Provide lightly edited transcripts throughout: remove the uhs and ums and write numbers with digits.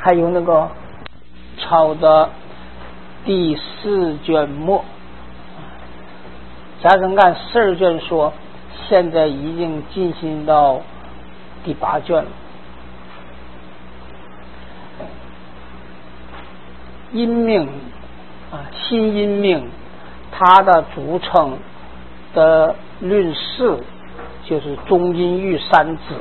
还有那个抄的第4卷末，加深干12卷说现在已经进行到第8卷了。阴命新阴命它的组成的论式就是中阴郁3支。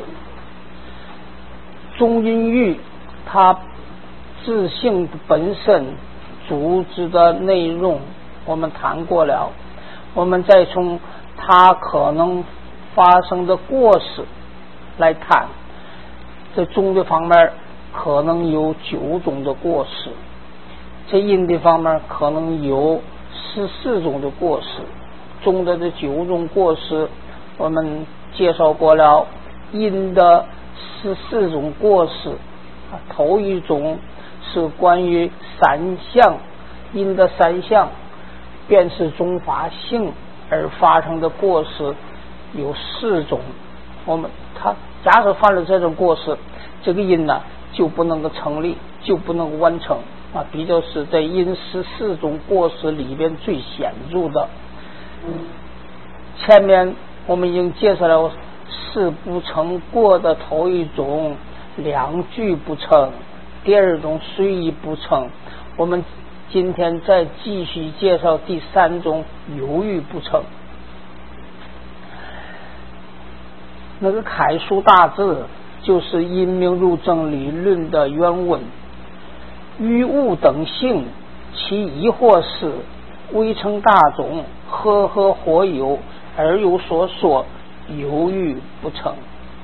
中阴郁它自性本身组织的内容我们谈过了，我们再从它可能发生的过失来谈，在中的方面可能有9种的过失，在阴的方面可能有14种的过失。中的这9种过失我们介绍过了，阴的14种过失，头一种是关于3相，阴的3相便是中法性而发生的过失有4种。他假设犯了这种过失，这个阴呢就不能够成立，就不能够完成比较是在阴14种过失里边最显著的。前面我们已经介绍了事不成过的头一种2句不成，第2种随意不成。我们今天再继续介绍第3种犹豫不成。那个楷书大字就是阴命入正理论的原文。于物等性，其疑惑是微称大众，和或有而有所说，犹豫不成。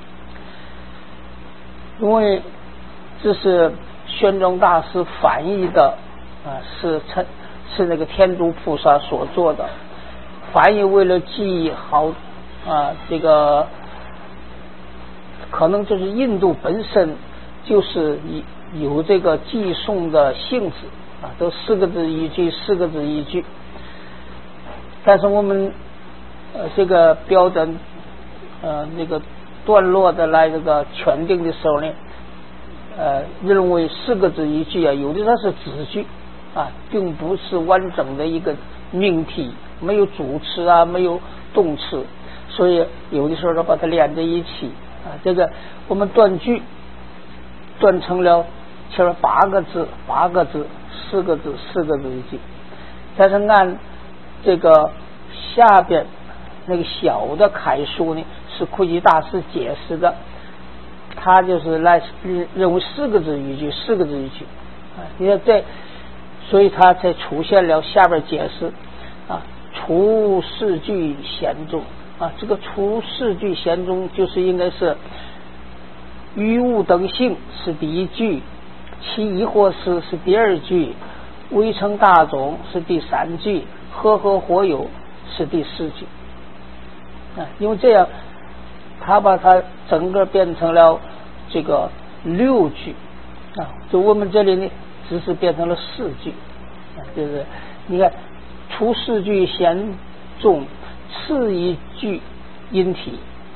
因为这是玄奘大师翻译的是那个天竺菩萨所做的翻译，为了记好这个可能就是印度本身就是有这个寄送的性质都4个字一句4个字一句。但是我们这个标准那个段落的来这个全定的时候呢认为4个字一句有的它是子句并不是完整的一个命题，没有主词没有动词，所以有的时候把它连在一起这个我们断句断成了前面8个字4个字4个字一句。但是按这个下边那个小的楷书呢是慧基大师解释的，他就是来认为4个字一句4个字一句你看所以他才出现了下边解释除4句贤中这个除4句贤中就是应该是于物等性是第1句，其疑惑是第2句，微称大众是第3句，和或有是第4句因为这样他把它整个变成了这个6句就我们这里呢只是变成了4句就是你看除4句贤中，次1句阴体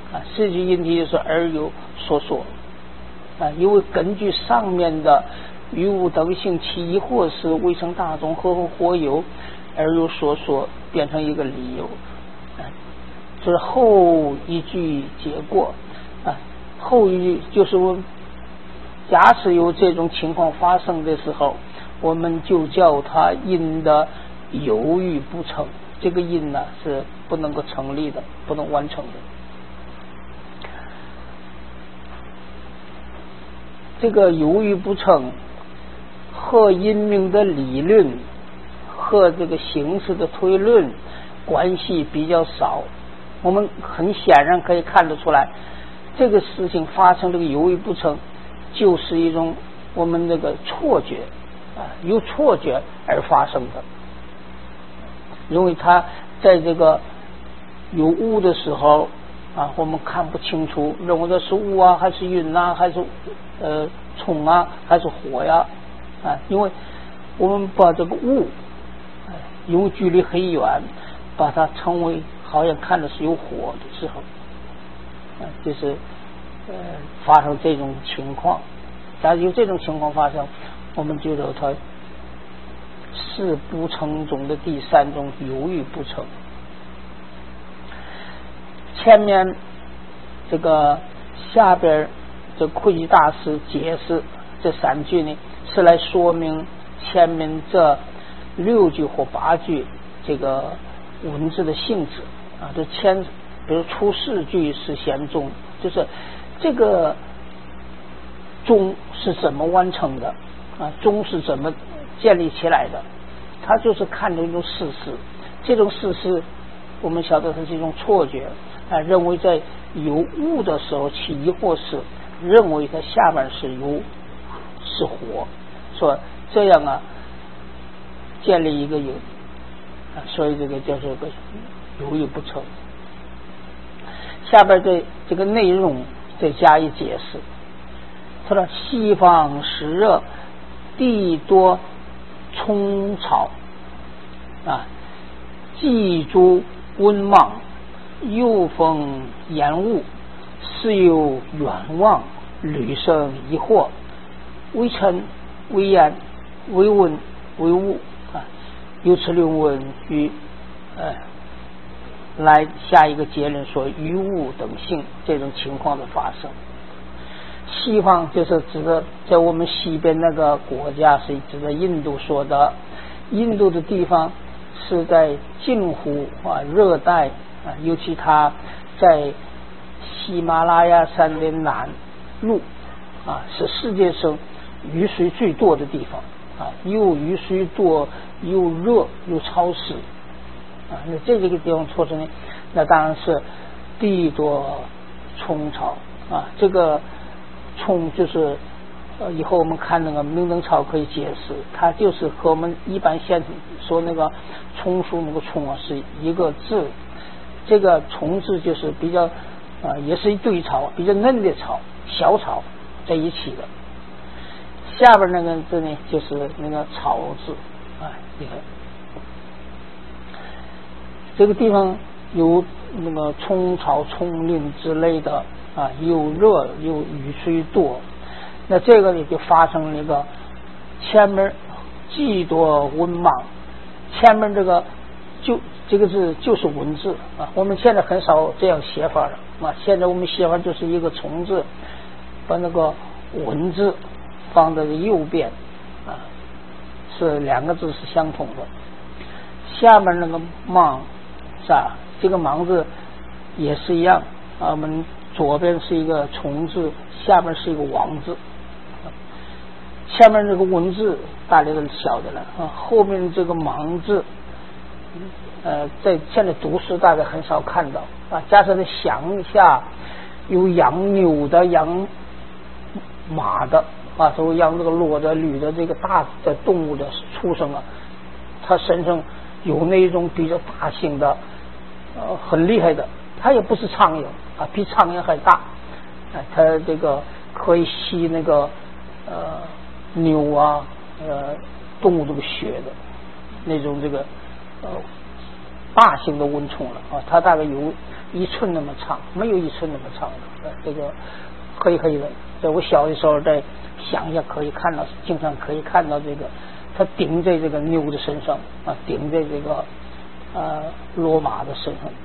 4句阴体就是而有所说因为根据上面的于物等性其疑惑是微称大众和或有而有所说变成一个理由就是后1句结果后1句就是我们假使有这种情况发生的时候，我们就叫它阴的犹豫不成，这个阴呢是不能够成立的，不能完成的。这个犹豫不成和阴命的理论和这个形式的推论关系比较少，我们很显然可以看得出来，这个事情发生这个犹豫不成就是一种我们这个错觉由错觉而发生的。因为它在这个有雾的时候我们看不清楚，认为这是雾还是云还是虫还是火呀因为我们把这个雾因为距离很远，把它称为好像看的是有火的时候就是发生这种情况假如有这种情况发生，我们觉得它事不成中的第三种犹豫不成。前面这个下边这慧济大师解释这3句呢，是来说明前面这6句或8句这个文字的性质啊。这比如初4句是先中，就是这个中是怎么完成的啊？中是怎么建立起来的？它就是看着一种事实，这种事实我们晓得它是一种错觉啊，认为在有物的时候起疑惑时，认为它下面是火，说这样啊建立一个有啊，所以这个叫做个犹豫不成。下边对这个内容再加以解释。他说西方时热，地多葱草啊，季诸温莽，又风延雾，时有远望，屡生疑惑，微尘微烟微温微雾啊，由此论文与来下一个结论说于物等性这种情况的发生。西方就是指的在我们西边那个国家，是指的印度说的。印度的地方是在近乎热带啊，尤其它在喜马拉雅山的南麓啊，是世界上雨水最多的地方啊，又雨水多又热又潮湿啊。那这个地方措施呢，那当然是地多葱草啊。这个葱就是以后我们看那个明灯草可以解释，它就是和我们一般现说那个葱树那个葱啊是一个字。这个葱字就是比较也是一堆草，比较嫩的草，小草在一起的。下边那个字呢就是那个草字啊。你看这个地方有那个葱草葱林之类的啊，又热又雨水多，那这个呢就发生了一个前面季多温莽，前面这个字就是文字啊，我们现在很少这样写法了啊。现在我们写法就是一个虫字，把那个文字放在右边啊，是2个字是相同的。下面那个莽是吧？这个莽字也是一样啊，我们左边是一个虫字，下面是一个王字。下面这个文字大家都晓得了啊，后面这个莽字在现在读书大概很少看到啊。加上在乡下有养牛的养马的啊，所以养这个骡子驴的这个大的动物的畜生啊，它身上有那种比较大型的很厉害的，它也不是苍蝇啊，比苍蝇还大它这个可以吸那个牛啊动物这个血的那种这个大型的蚊虫了啊，它大概有1寸那么长，没有1寸那么长的这个黑黑的。在我小的时候在乡下可以看到，经常可以看到这个它顶在这个牛的身上啊，顶在这个骡马的身上。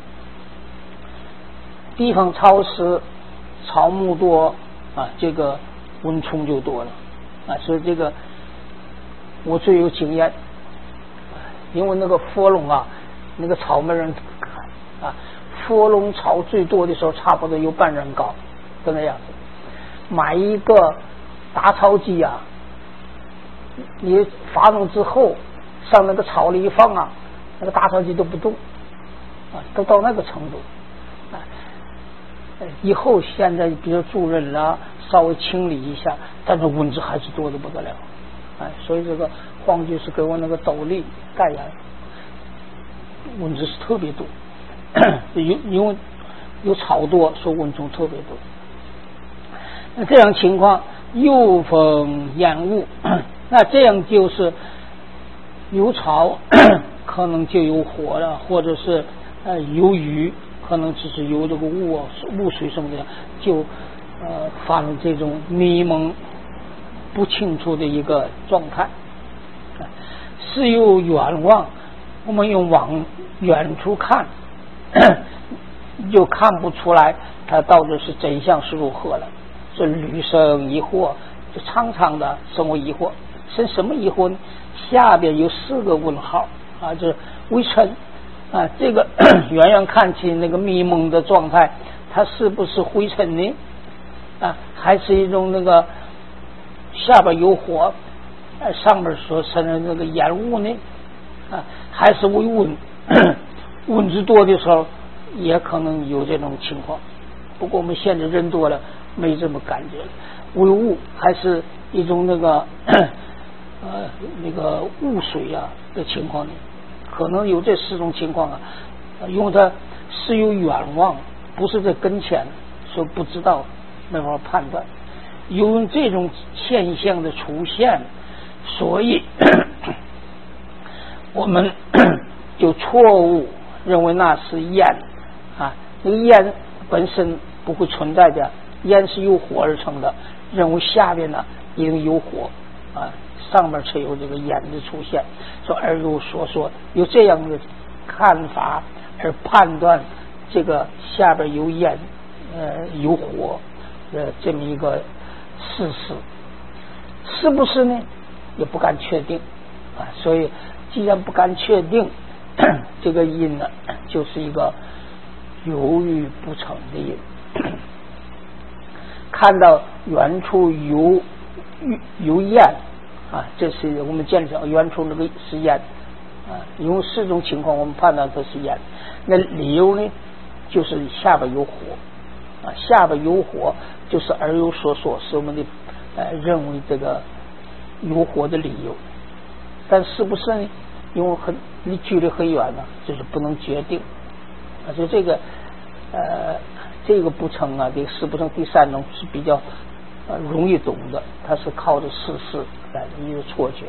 地方潮湿草木多啊，这个蚊虫就多了啊。所以这个我最有经验，因为那个佛龙啊，那个草没人看啊，佛龙草最多的时候差不多有半人高，就那样子。买一个打草机啊，你发动之后上那个草里一放啊，那个打草机都不动啊，都到那个程度啊。以后现在比如住人了，稍微清理一下，但是蚊子还是多的不得了所以这个黄居士给我那个斗笠盖上，蚊子是特别多因为有草多，所以蚊虫特别多。那这样情况又风烟雾，那这样就是有草可能就有火了，或者是有雨可能只是有这个雾水什么的，就发生这种迷蒙不清楚的一个状态。是有远望，我们用往远处看就看不出来它到底是真相是如何了。这屡生疑惑，就常常的生为疑惑。生什么疑惑呢？下边有4个问号啊，就是微尘啊，这个远远看起那个迷蒙的状态，它是不是灰尘呢？啊，还是一种那个下边有火，上面所生的那个烟雾呢？啊，还是微温，温之多的时候也可能有这种情况。不过我们现在人多了，没这么感觉。微雾还是一种那个那个雾水啊的情况呢？可能有这4种情况啊，因为它是有远望，不是在跟前，所以不知道，没法判断。由于这种现象的出现，所以我们就错误认为那是烟啊，那个烟本身不会存在的，烟是由火而成的，认为下边呢一定有火啊，上面才有这个烟的出现。说而如所说，有这样的看法而判断这个下边有烟有火这么一个事实，是不是呢？也不敢确定啊。所以既然不敢确定，这个因呢就是一个犹豫不成的因。看到远处有烟啊，这是我们见到远处那个是烟啊，因为4种情况我们判断它是烟。那理由呢，就是下边有火啊，下边有火就是而有所说，是我们的认为这个有火的理由。但是不是呢？因为离距离很远了，就是不能决定啊。所以这个不成啊，这个事不成。第3种是比较容易懂的，它是靠着事实来的一个错觉。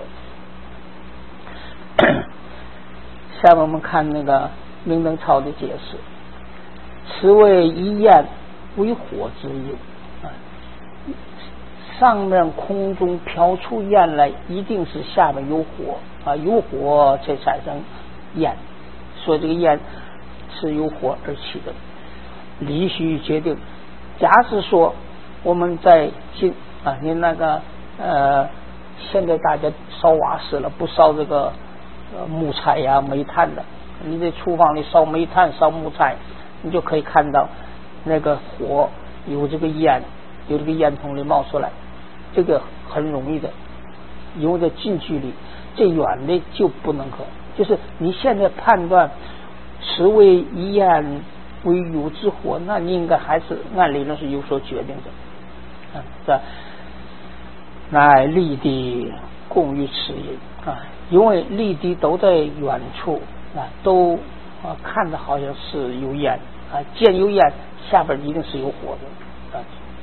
下面我们看那个明灯超的解释，此为以焰为火之因啊，上面空中飘出焰来，一定是下面有火啊，有火才产生焰，所以这个焰是由火而起的。理须决定，假使说我们在您那个现在大家烧瓦斯了，不烧这个木材呀、煤炭的，你在厨房里烧煤炭、烧木材，你就可以看到那个火有这个烟，有这个烟囱里冒出来，这个很容易的，因为在近距离，这远的就不能可。就是你现在判断此为以烟为有之火，那你应该还是按理论是有所决定的这乃立地共于此因啊，因为立地都在远处啊，都看着好像是有烟啊，见有烟下边一定是有火的啊，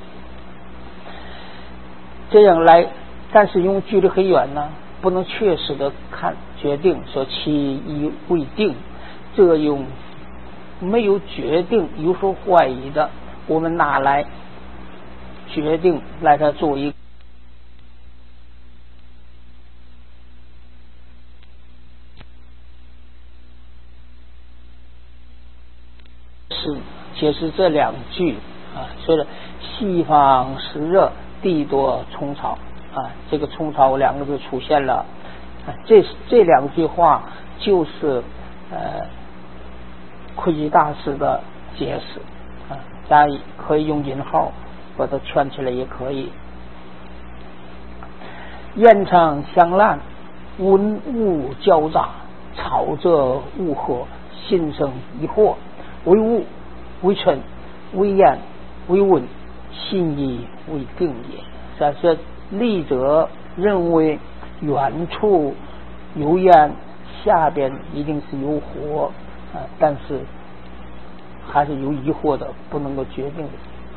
这样来，但是因为距离很远呢，不能确实的决定说其一未定，这用没有决定有所怀疑的，我们拿来决定来它做一是解释这2句啊，说的西方湿热，地多虫草啊，这个虫草2个字出现了啊，这2句话就是窥基大师的解释啊，大家可以用引号把它圈起来也可以。焰场香烂，温雾交杂，草者雾合，心生疑惑，为物为尘为焰为温，心意为定也。但是立者认为远处有烟，下边一定是有火啊，但是还是有疑惑的，不能够决定的。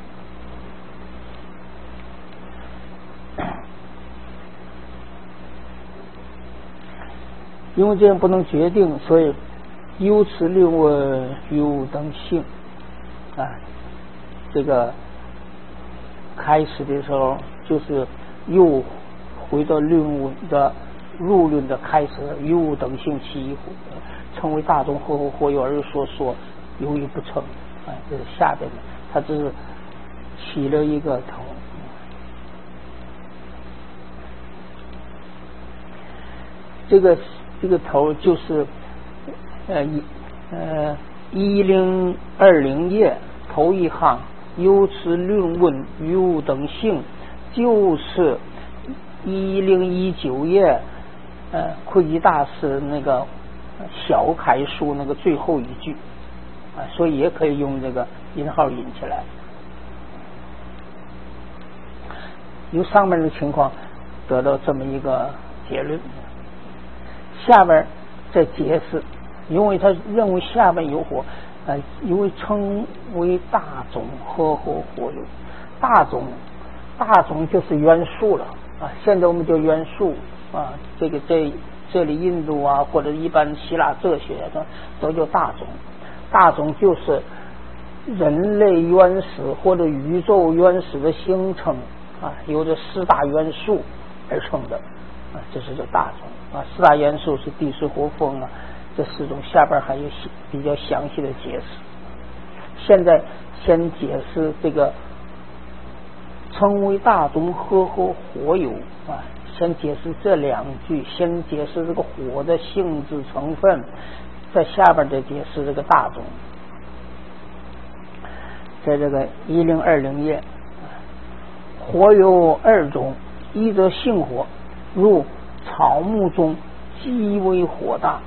因为这样不能决定，所以由此令问有等性啊。这个开始的时候就是又回到论文的入论的开始，于物等性其一乎，称为大众合乎火有，而说由于不成，这是下边的，它只是起了一个头。这个头就是1020页头一行，由此论问于物等性，就是1019页慧基大师那个小楷书那个最后一句所以也可以用这个引号引起来，由上面的情况得到这么一个结论。下边再解释，因为他认为下边有火因为称为大种合乎火有，大种就是元素了现在我们叫元素这个这里印度或者一般希腊哲学都叫大种。大种就是人类原始或者宇宙原始的形成由这4大元素而成的这是叫大种4大元素是地水火风这4种，下边还有比较详细的解释。现在先解释这个称为大种合乎火有先解释这2句，先解释这个火的性质成分，在下边再解释这个大种。在这个1020页，火有2种，一则性火，如草木中极为火大。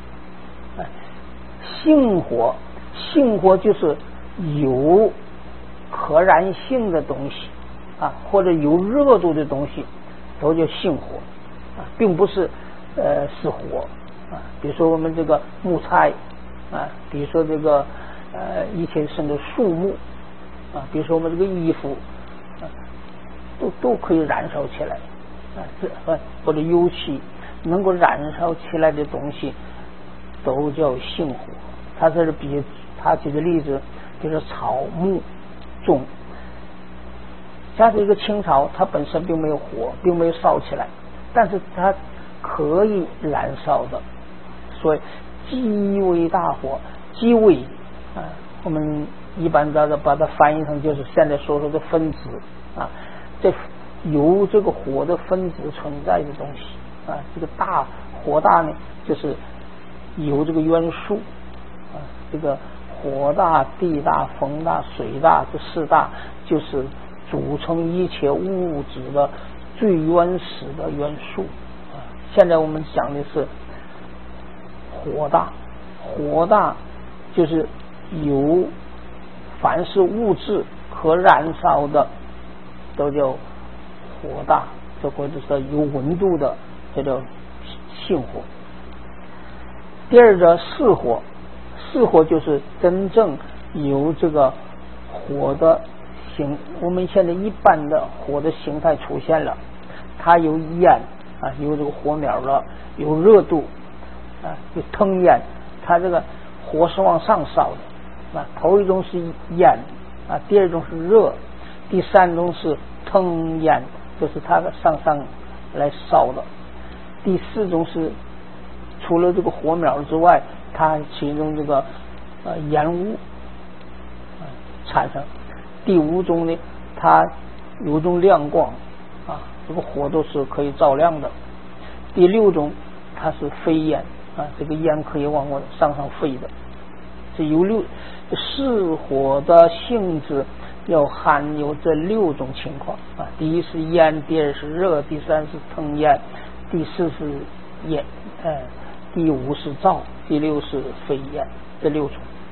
性火就是有可燃性的东西或者有热度的东西都叫性火并不是是火比如说我们这个木材比如说这个一切甚至树木比如说我们这个衣服都可以燃烧起来或者油漆能够燃烧起来的东西都叫性火。他这是他举的例子就是草木种，像这个青草它本身并没有火，并没有烧起来，但是它可以燃烧的，所以极为大火。极为我们一般把它翻译成就是现在所说的分子这有这个火的分子存在的东西这个大火大呢就是有这个元素这个火大、地大、风大、水大，这4大就是组成一切物质的最原始的元素现在我们讲的是火大，火大就是有凡是物质可燃烧的都叫火大，这或者是有温度的这叫性火。第二个四火，四火就是真正有这个火的我们现在一般的火的形态出现了，它有烟有这个火苗了，有热度有腾烟，它这个火是往上烧的头一种是烟第二种是热，第三种是腾烟，就是它上来烧的，第4种是除了这个火苗之外，它其中这个烟雾产生，第5种呢它有种亮光这个火都是可以照亮的，第6种它是飞烟这个烟可以往上飞的。这有四火的性质要含有这6种情况第一是烟，第2是热，第3是腾烟，第4是烟第5是照，第6是飞烟，这6种。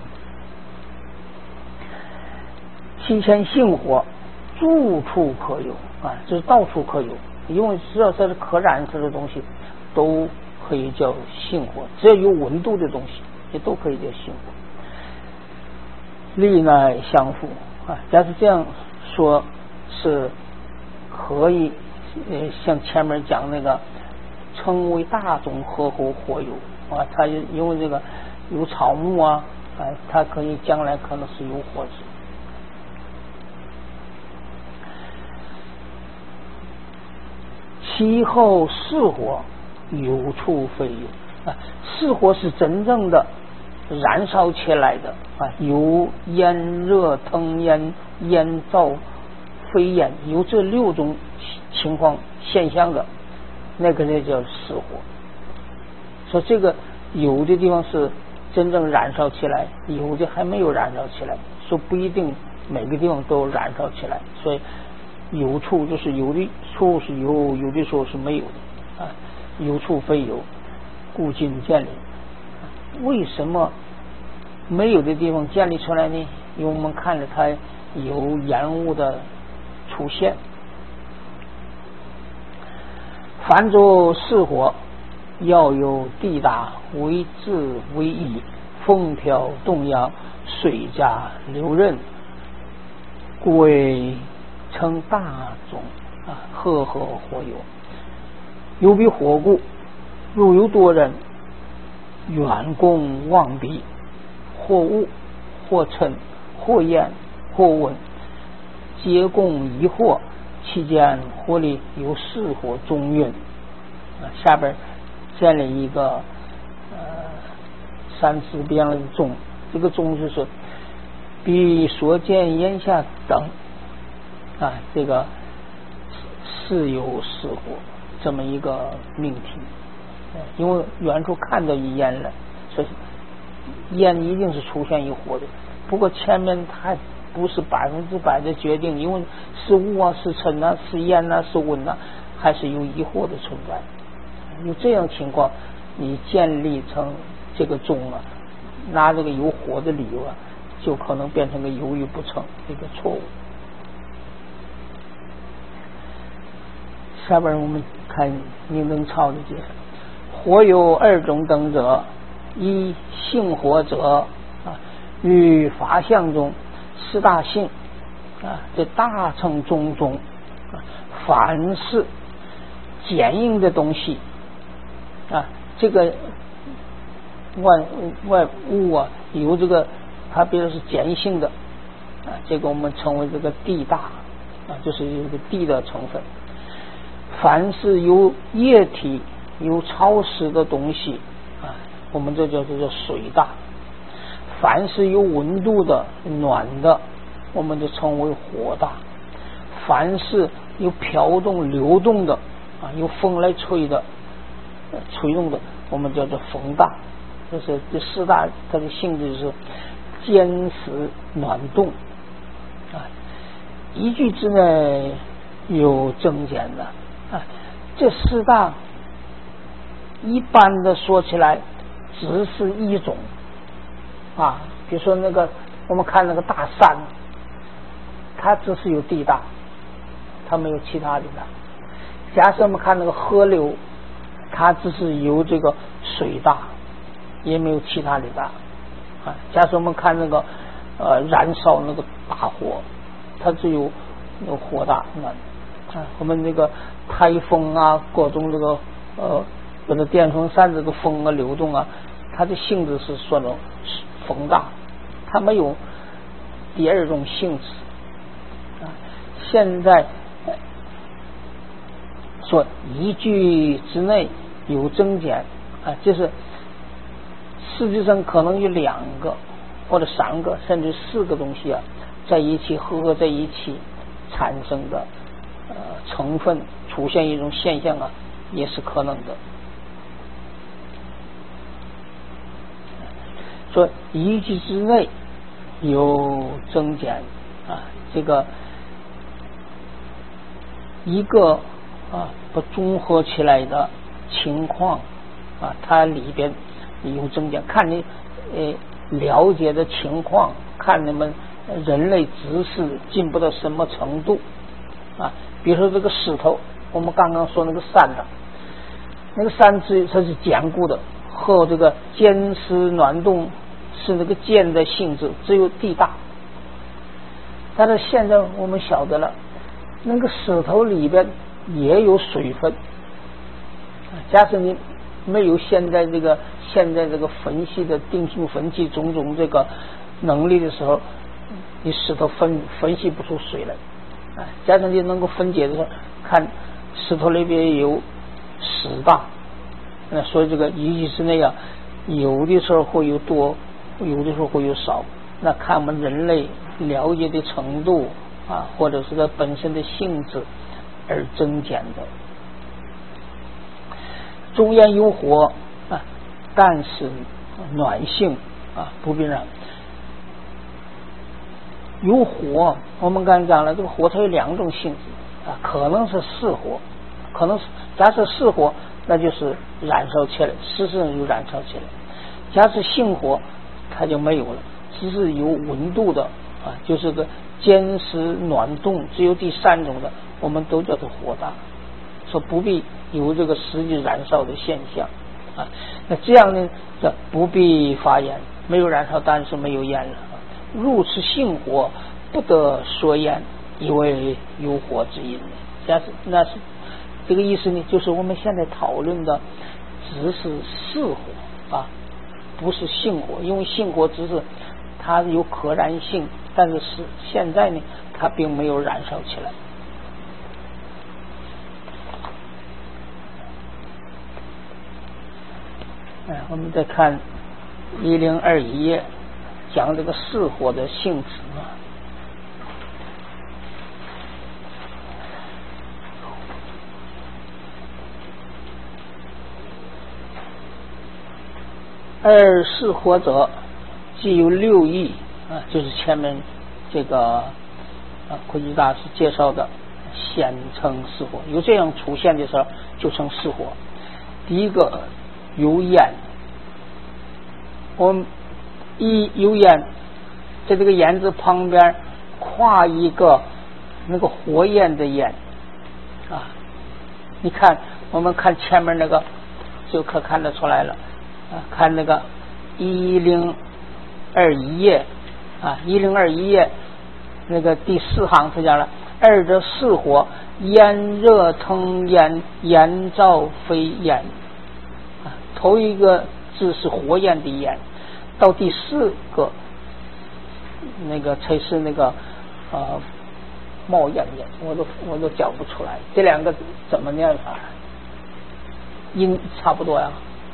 其前性火诸处可有这是到处可有，因为只要这是可燃烧的东西都可以叫性火，只要有温度的东西也都可以叫性火。力乃相符假使这样说是可以像前面讲那个称为大种合乎火有它因为这个有草木它可以将来可能是有火子。 其后是火，有处非有啊。是火是真正的燃烧起来的啊，有烟热腾烟、烟燥飞烟，有这6种情况现象的，那个就叫是火。说这个有的地方是真正燃烧起来，有的还没有燃烧起来，说不一定每个地方都燃烧起来。所以有处就是有的处是有，有的时候是没有的啊，有处非有，故今见立。为什么没有的地方建立出来呢？因为我们看着它有烟雾的出现。凡着是火，要有地大为质为宜，风调动摇，水加流刃，故谓称大种啊，赫赫火有。有彼火故，如有多人，远供望彼，或物或尘或焰或温，皆共一火，其间火里有是火中运啊。下边建立一个3字边的中，这个中就是比所见眼下等啊，这个是有是火这么一个命题。因为远处看到一烟了，所以烟一定是出现一火的。不过前面它不是100%的决定，因为是雾啊，是尘啊，是烟啊，是温啊，还是有一火的存在。有这样情况，你建立成这个中啊，拿这个有火的理由啊，就可能变成个犹豫不成这个错误。下边我们看宁登超的解释。火有2种等者，一性火者啊，于法相中4大性啊，这大乘中啊，凡是坚硬的东西啊，这个外物啊，有这个它比如是碱性的啊，这个我们称为这个地大啊，就是有个地的成分。凡是有液体有潮湿的东西啊，我们这叫做水大。凡是有温度的暖的，我们就称为火大。凡是有飘动流动的啊，有风来吹的吹动的，我们叫做风大。就是这4大它的性质是坚实暖动啊。一句之内有增减的啊，这4大一般的说起来只是一种啊，比如说那个我们看那个大山，它只是有地大，它没有其他的大。假设我们看那个河流，它只是有这个水大，也没有其他的大啊。假设我们看那个燃烧那个大火，它只有那个火大啊。我们那个台风啊，各种这个或者电风扇这个风啊流动啊，它的性质是说的风大，它没有第2种性质啊。现在说一句之内有增减啊，就是实际上可能有2个或者3个甚至4个东西啊，在一起合在一起产生的成分出现一种现象啊，也是可能的。说一句之内有增减啊，这个一个啊不综合起来的情况啊，它里边有增减，看你了解的情况，看你们人类知识进步到什么程度啊。比如说这个石头，我们刚刚说那个山的，那个山质它是坚固的，和这个坚实暖动是那个坚的性质，只有地大。但是现在我们晓得了，那个石头里边也有水分。假设你没有现在这个分析的定性分析种种这个能力的时候，你石头分析不出水来。假设你能够分解的时候，看石头里边有10大，所以这个也是那样，有的时候会有多，有的时候会有少，那看我们人类了解的程度啊，或者是它本身的性质而增减的。中烟有火啊，但是暖性啊不必然。有火，我们刚才讲了，这个火它有2种性质啊，可能是湿火，可能是假设湿火，那就是燃烧起来，湿就燃烧起来；假设性火，它就没有了，只是有温度的啊，就是个坚湿暖冻，只有第3种的，我们都叫做火大，说不必有这个实际燃烧的现象啊。那这样呢，叫不必发烟，没有燃烧，但是没有烟了。入此性火，不得说烟，因为有火之因。那是这个意思呢，就是我们现在讨论的只是湿火啊，不是性火，因为性火只是它有可燃性，但是现在呢，它并没有燃烧起来。我们再看1021页，讲这个湿火的性质啊。而湿火者，既有6义啊，就是前面这个慧居大师介绍的，先称湿火。有这样出现的时候，就称湿火。第一个有烟，我们有烟，在这个烟字旁边跨一个那个火焰的焰啊，你看我们看前面那个就可看得出来了啊，看那个1021页啊，1021页那个第4行他讲了，二者湿火，炎热腾炎，炎燥非炎啊，头一个字是火焰的焰，到第4个那个才是那个冒烟烟，我都讲不出来，这2个怎么念法？音差不多呀，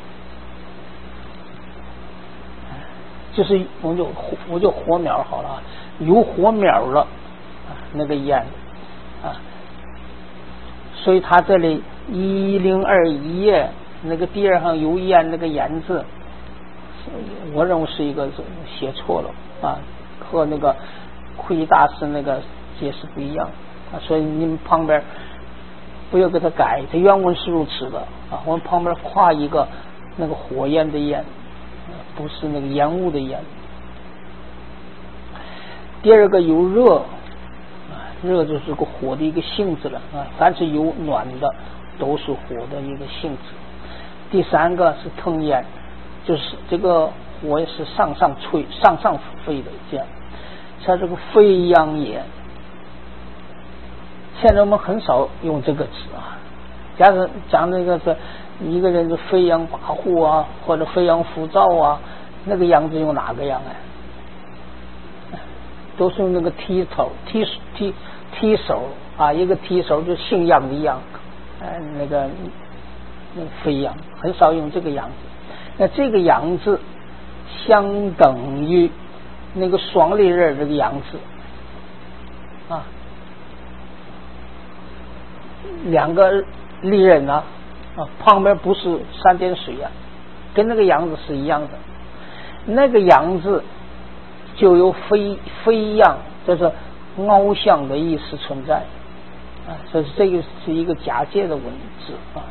就是我就火苗好了，有火苗了那个烟啊，所以他这里1021页那个第2行有烟那个烟字，我认为是一个写错了啊，和那个慧大师那个解释不一样啊，所以你们旁边不要给他改，他原文是如此的啊，我们旁边跨一个那个火焰的焰，不是那个烟雾的烟。第2个有热，热就是个火的一个性质了啊，凡是有暖的都是火的一个性质。第3个是腾烟，就是这个火是上吹上飞的，这样它这个飞扬也。现在我们很少用这个词啊，假如讲那个是一个人是飞扬跋扈啊，或者飞扬浮躁啊，那个样子用哪个样啊？都是用那个踢手啊，一个踢手就姓杨的杨，那个飞扬，很少用这个样子。那这个杨字相等于那个双立人这个杨字啊，2个立人啊，旁边不是3点水啊，跟那个杨字是一样的。那个杨字就有飞扬，就是翱翔的意思存在啊，所以这个是一个假借的文字啊。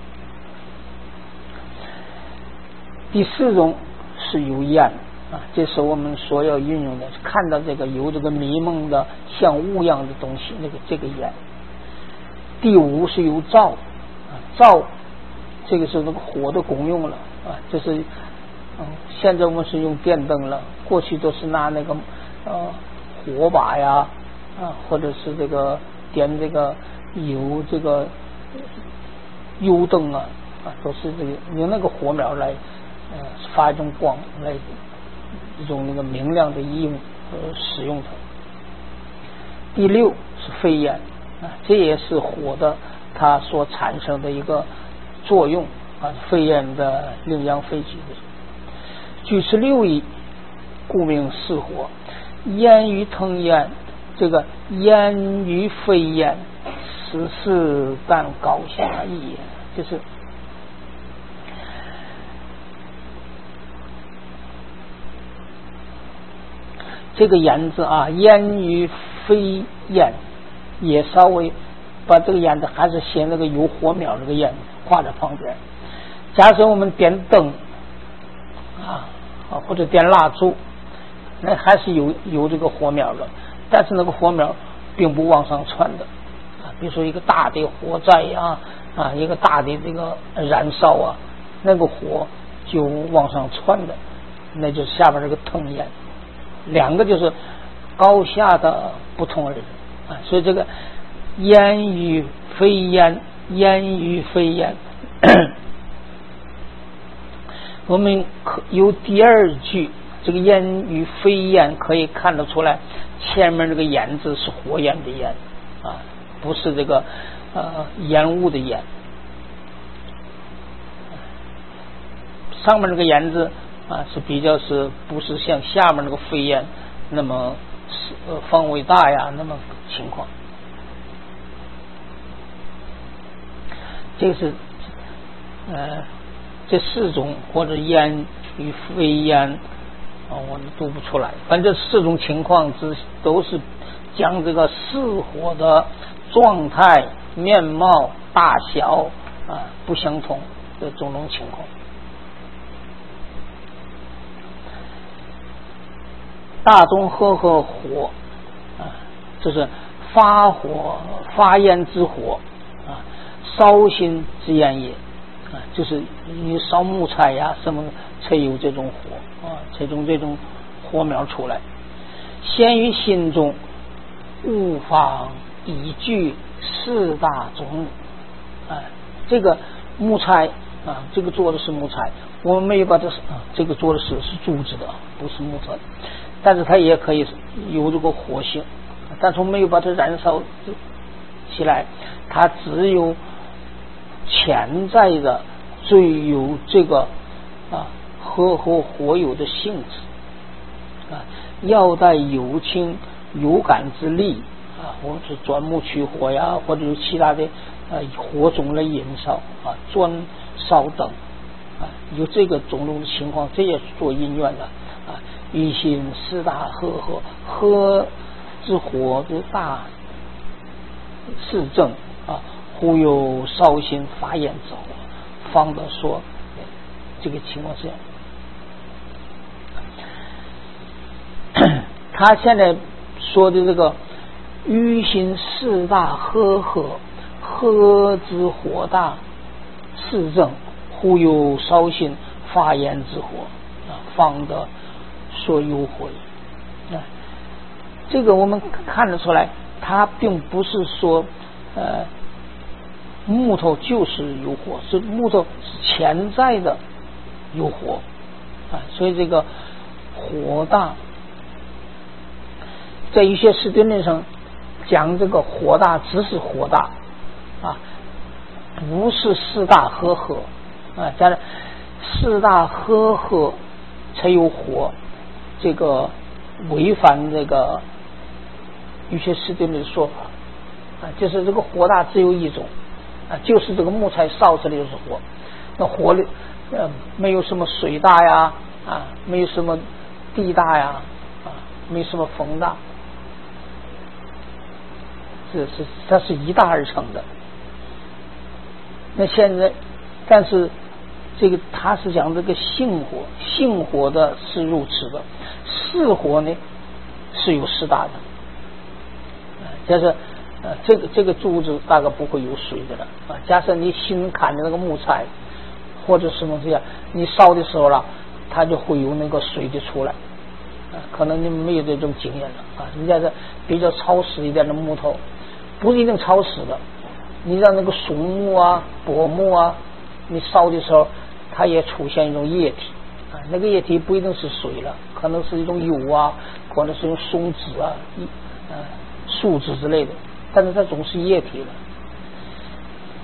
第4种是有焰啊，这是我们所要运用的，看到这个有这个迷蒙的像雾样的东西，这个焰。第5是有燥啊，燥这个是那个火的功用了啊，这是现在我们是用电灯了，过去都是拿那个火把呀啊，或者是这个点这个油这个油灯啊都是这个用那个火苗来发一种光来一种那个明亮的衣物使用它。第6是飞烟啊，这也是火的它所产生的一个作用啊，肺炎的领养肺疾的。举此六义，故名四火。咽与疼咽，这个咽与肺咽，是但高下异，就是这个咽字啊，咽与肺咽也稍微把这个咽字还是写那个有火苗这个咽画在旁边。假设我们点灯或者点蜡烛，那还是有这个火苗的，但是那个火苗并不往上窜的比如说一个大的火灾一个大的这个燃烧那个火就往上窜的，那就是下边这个疼咽，两个就是高下的不同而已所以这个咽与肺咽，咽与肺咽我们有第二句，这个咽与肺咽可以看得出来，前面这个咽字是火焰的焰不是这个烟雾的烟。上面这个咽字是比较不是像下面这个肺咽那么方位大呀那么情况。这是这四种或者咽与肺咽我们读不出来，反正四种情况都是将这个四火的状态、面貌、大小不相同的种种情况。大中和合火这是发火发焰之火烧心之焰也就是你烧木材呀什么才有这种火这种火苗出来。先于心中勿妨以具四大种这个木材这个做的是木材，我们没有把这个做的是竹子的，不是木材，但是它也可以有这个火性，但是我们没有把它燃烧起来，它只有潜在的最有这个和火有的性质要带有情有感之力或者钻木取火呀，或者有其他的火种来引烧钻烧等有这个种种的情况，这也是做因缘的一心四大合之火之大是正忽有烧心发焰之火，方的说这个情况是这样。他现在说的这个于心四大合之火大是正忽有烧心发焰之火方的说有火这个我们看得出来，它并不是说木头就是有火，是木头是潜在的有火所以这个火大在一些史论上讲这个火大只是火大不是四大合加上四大合才有火，这个违反这个一些史论的说法就是这个火大只有一种就是这个木材烧出来就是火，那火里没有什么水大呀没有什么地大呀没什么风大，它是一大而成的。那现在但是这个他是讲这个性火的是如此的，四火呢是有四大的就是这个柱子大概不会有水的了假设你新砍的那个木材或者什么这样，你烧的时候了它就会有那个水的出来可能你没有这种经验了人家是比较潮湿一点的木头不一定潮湿的，你让那个松木柏木你烧的时候它也出现一种液体那个液体不一定是水了，可能是一种油或者是用松脂树脂之类的，但是它总是液体了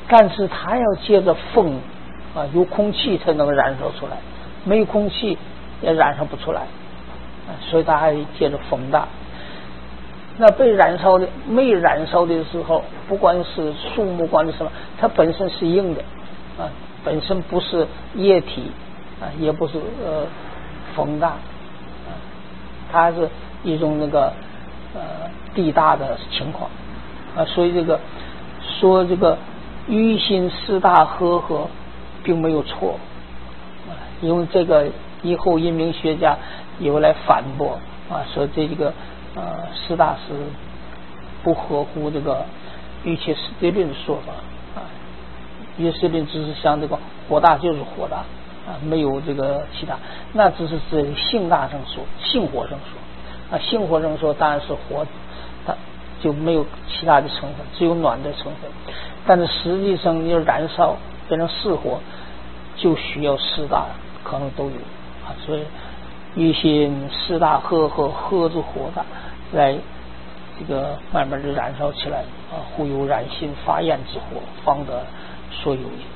但是它要借着风啊，有空气才能燃烧出来，没有空气也燃烧不出来，所以它还借着风大。那被燃烧的没燃烧的时候，不管是树木，不管是什么，它本身是硬的啊，本身不是液体啊，也不是风大啊，它是一种那个地大的情况啊，所以这个说这个于心四大和合并没有错啊，因为这个以后阴明学家有来反驳啊，说这个四大是不合乎这个瑜伽师地论的说法啊，瑜伽师论只是像这个火大就是火大啊，没有这个其他，那只是指性大生说，性火生说啊，性火生说当然是火，它就没有其他的成分，只有暖的成分，但是实际上你要燃烧变成四火，就需要四大可能都有啊，所以于心四大合之火大来这个慢慢的燃烧起来啊，忽有燃心发焰之火，方得所有也。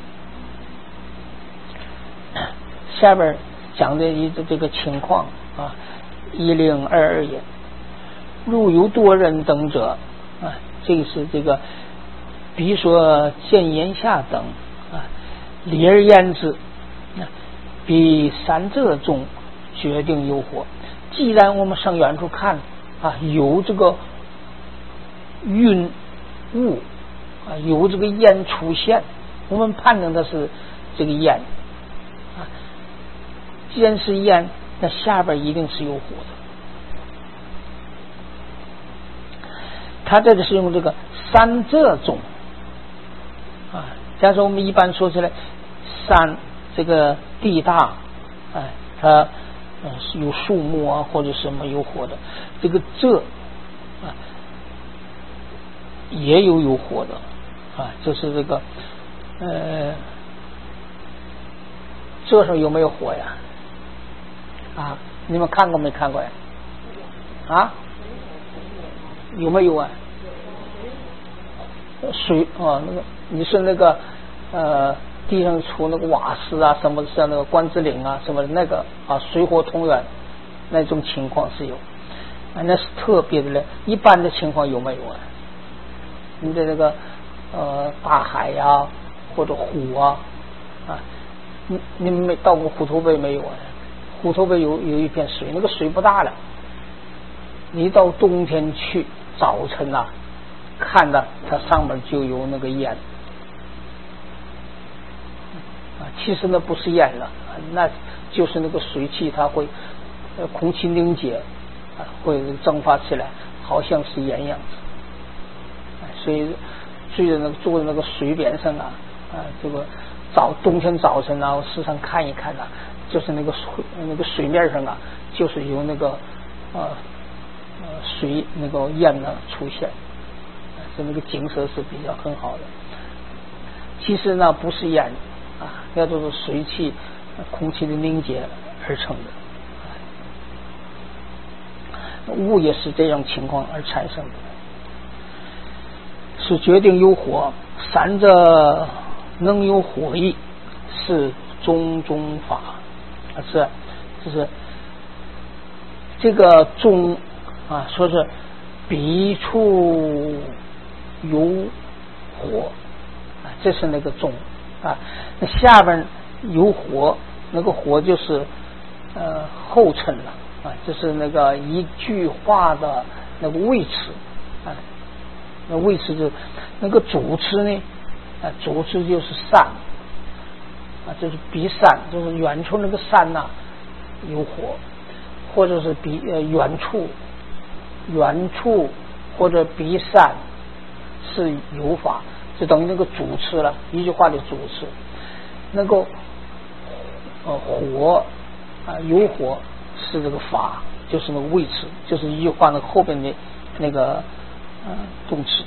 下边讲的这个情况啊，1022也。如有多人等者啊，这个是这个，比如说见言下等啊，理而言之，比三者中决定有火。既然我们上远处看啊，有这个云雾啊，有这个烟出现，我们判断的是这个烟啊，既然是烟，那下边一定是有火的。他这里是用这个三者中啊，假如说我们一般说起来，山这个地大，哎，它有树木啊或者什么有火的，这个这啊也有火的啊，这是这个这上有没有火呀？啊，你们看过没看过呀？啊，有没有啊？水啊，那个你是那个地上出那个瓦斯啊什么的，像那个关之岭啊什么的那个啊，水火同源那种情况是有啊，那是特别的嘞。一般的情况有没有啊？你的那个大海呀或者湖啊你们没到过虎头背没有啊？虎头背有一片水，那个水不大了，你到冬天去早晨啊，看到它上面就有那个烟啊，其实那不是烟了，那就是那个水汽，它会空气凝结啊，会蒸发起来，好像是烟样子。所以坐在那个水边上啊，这个冬天早晨啊，时常看一看啊，就是那个水面上啊，就是有那个水那个烟呢出现，所以那个景色是比较很好的。其实呢不是烟啊，那都是水汽空气的凝结而成的，雾也是这种情况而产生的。是决定有火，三者能有火意，是中法啊，就是这个中啊，说是彼处有火啊，这是那个中啊。那下边有火，那个火就是后尘了啊，这是那个一句话的那个位置啊。那位置就那个主持呢主持就是山啊，就是比山，就是远处那个山呐有火，或者是比远处或者比山是有法，就等于那个主持了，一句话的主持。那个火啊有火是这个法，就是那个位置，就是一句话那后边的那个动词。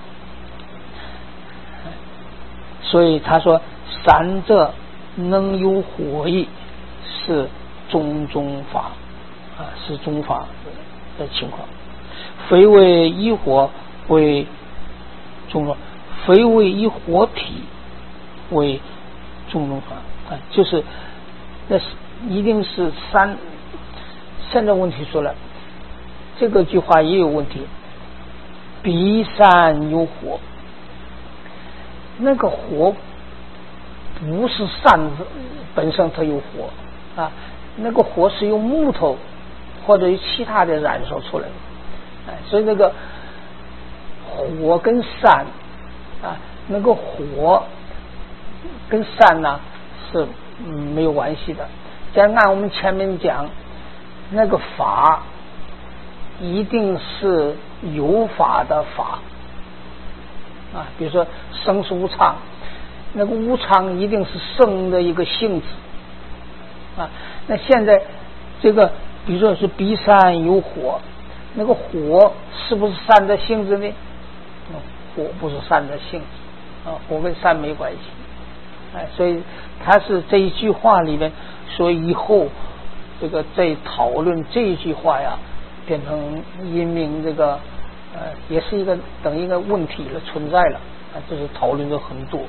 所以他说三者能有火意，是中法啊，是中法的情况。非为一火为中， 非为以火体为中中法就是那是一定是三。现在问题说了，这个句话也有问题。彼山有火，那个火不是山本身它有火那个火是由木头或者其他的燃烧出来的所以那个火跟山那个火跟山呢是没有关系的。再按我们前面讲，那个法一定是有法的法比如说生是无常，那个无常一定是生的一个性质那现在这个比如说是彼山有火，那个火是不是山的性质呢？火不是山的性质火跟山没关系所以它是这一句话里面说以后这个在讨论这一句话呀，变成因明这个也是一个等一个问题了存在了这是讨论的很多。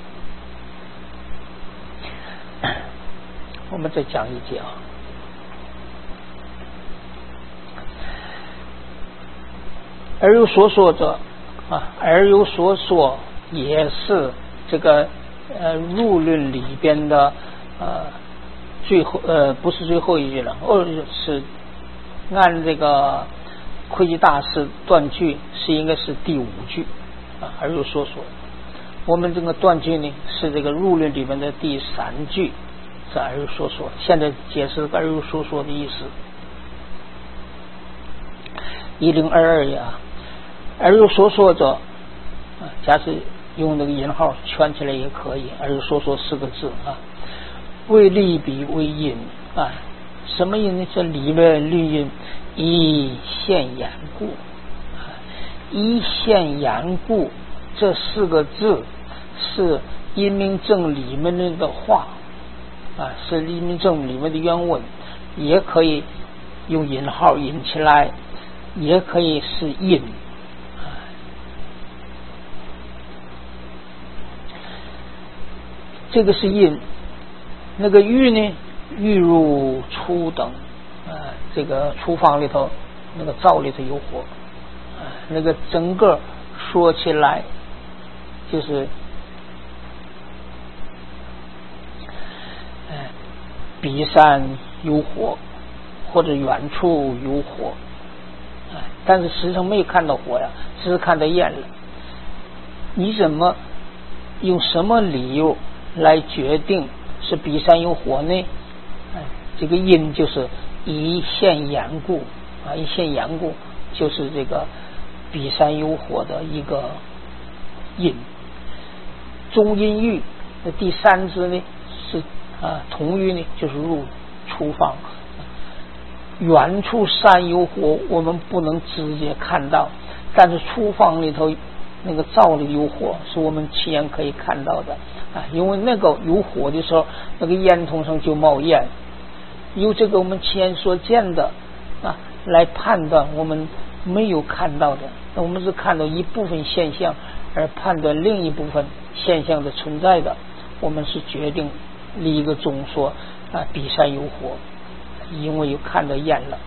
我们再讲一节而有所说者而有所说也是这个入论里边的最后不是最后一句了，是按这个慧基大师断句是应该是第5句而有所说。我们这个断句呢是这个入论里面的第3句是而有所说。现在解释而有所说的意思。1022页而有所说者假使用那个引号圈起来也可以，而有所说4个字为利比为因什么因呢？这里面律因以现言故以现言故这4个字是因明正里面的话是因明正里面的原文，也可以用引号引起来，也可以是因这个是因。那个欲呢，欲如初等这个厨房里头那个灶里头有火那个整个说起来就是彼山有火或者远处有火但是实际上没有看到火呀，只是看到焰了。你怎么用什么理由来决定是彼山有火呢？这个因就是以现言故以现言故就是这个彼山有火的一个因。中因喻的第3支呢是同喻呢就是入厨房。远处山有火我们不能直接看到，但是厨房里头那个灶里有火是我们亲眼可以看到的因为那个有火的时候那个烟囱上就冒烟，由这个我们亲眼所见的来判断我们没有看到的，那我们是看到一部分现象而判断另一部分现象的存在的，我们是决定立一个宗说彼山有火，因为有看到烟了。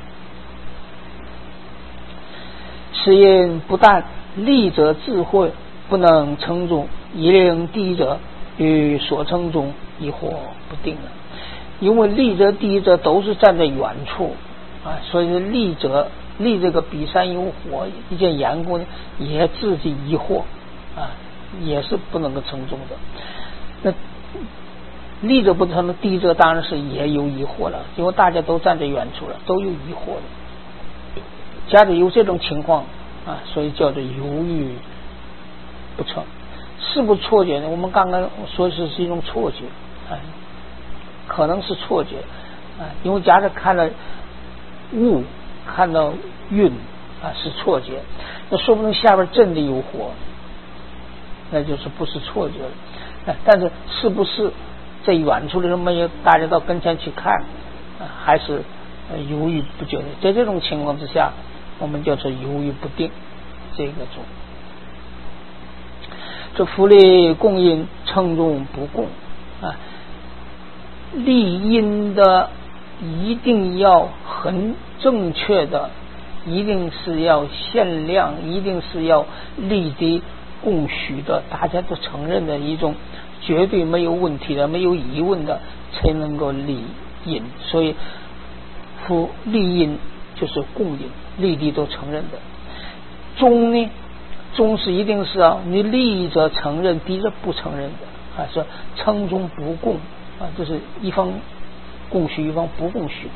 是因不但立者智慧不能称中，以令第一者与所称中疑惑不定了。因为立者第一者都是站在远处所以立者立这个彼山有火一件言故呢也自己疑惑也是不能够称中的。那立者不成的第一者当然是也有疑惑了，因为大家都站在远处了，都有疑惑了。假如有这种情况所以叫做犹豫不成。是不是错觉呢？我们刚刚说是一种错觉可能是错觉因为假如看了雾看到云是错觉，那说不定下边真的有火，那就是不是错觉了但是是不是在远处的人没有大家到跟前去看还是犹豫不决的。在这种情况之下我们叫做犹豫不定这个种。 这福利供应称中不供啊，立音的一定要很正确的，一定是要限量，一定是要立的供许的，大家都承认的一种绝对没有问题的、没有疑问的，才能够立音。所以立音就是供应，立地都承认的。中呢，中是一定是你立者承认，敌者不承认的啊，是称中不供啊，这是一方供许，一方不供许。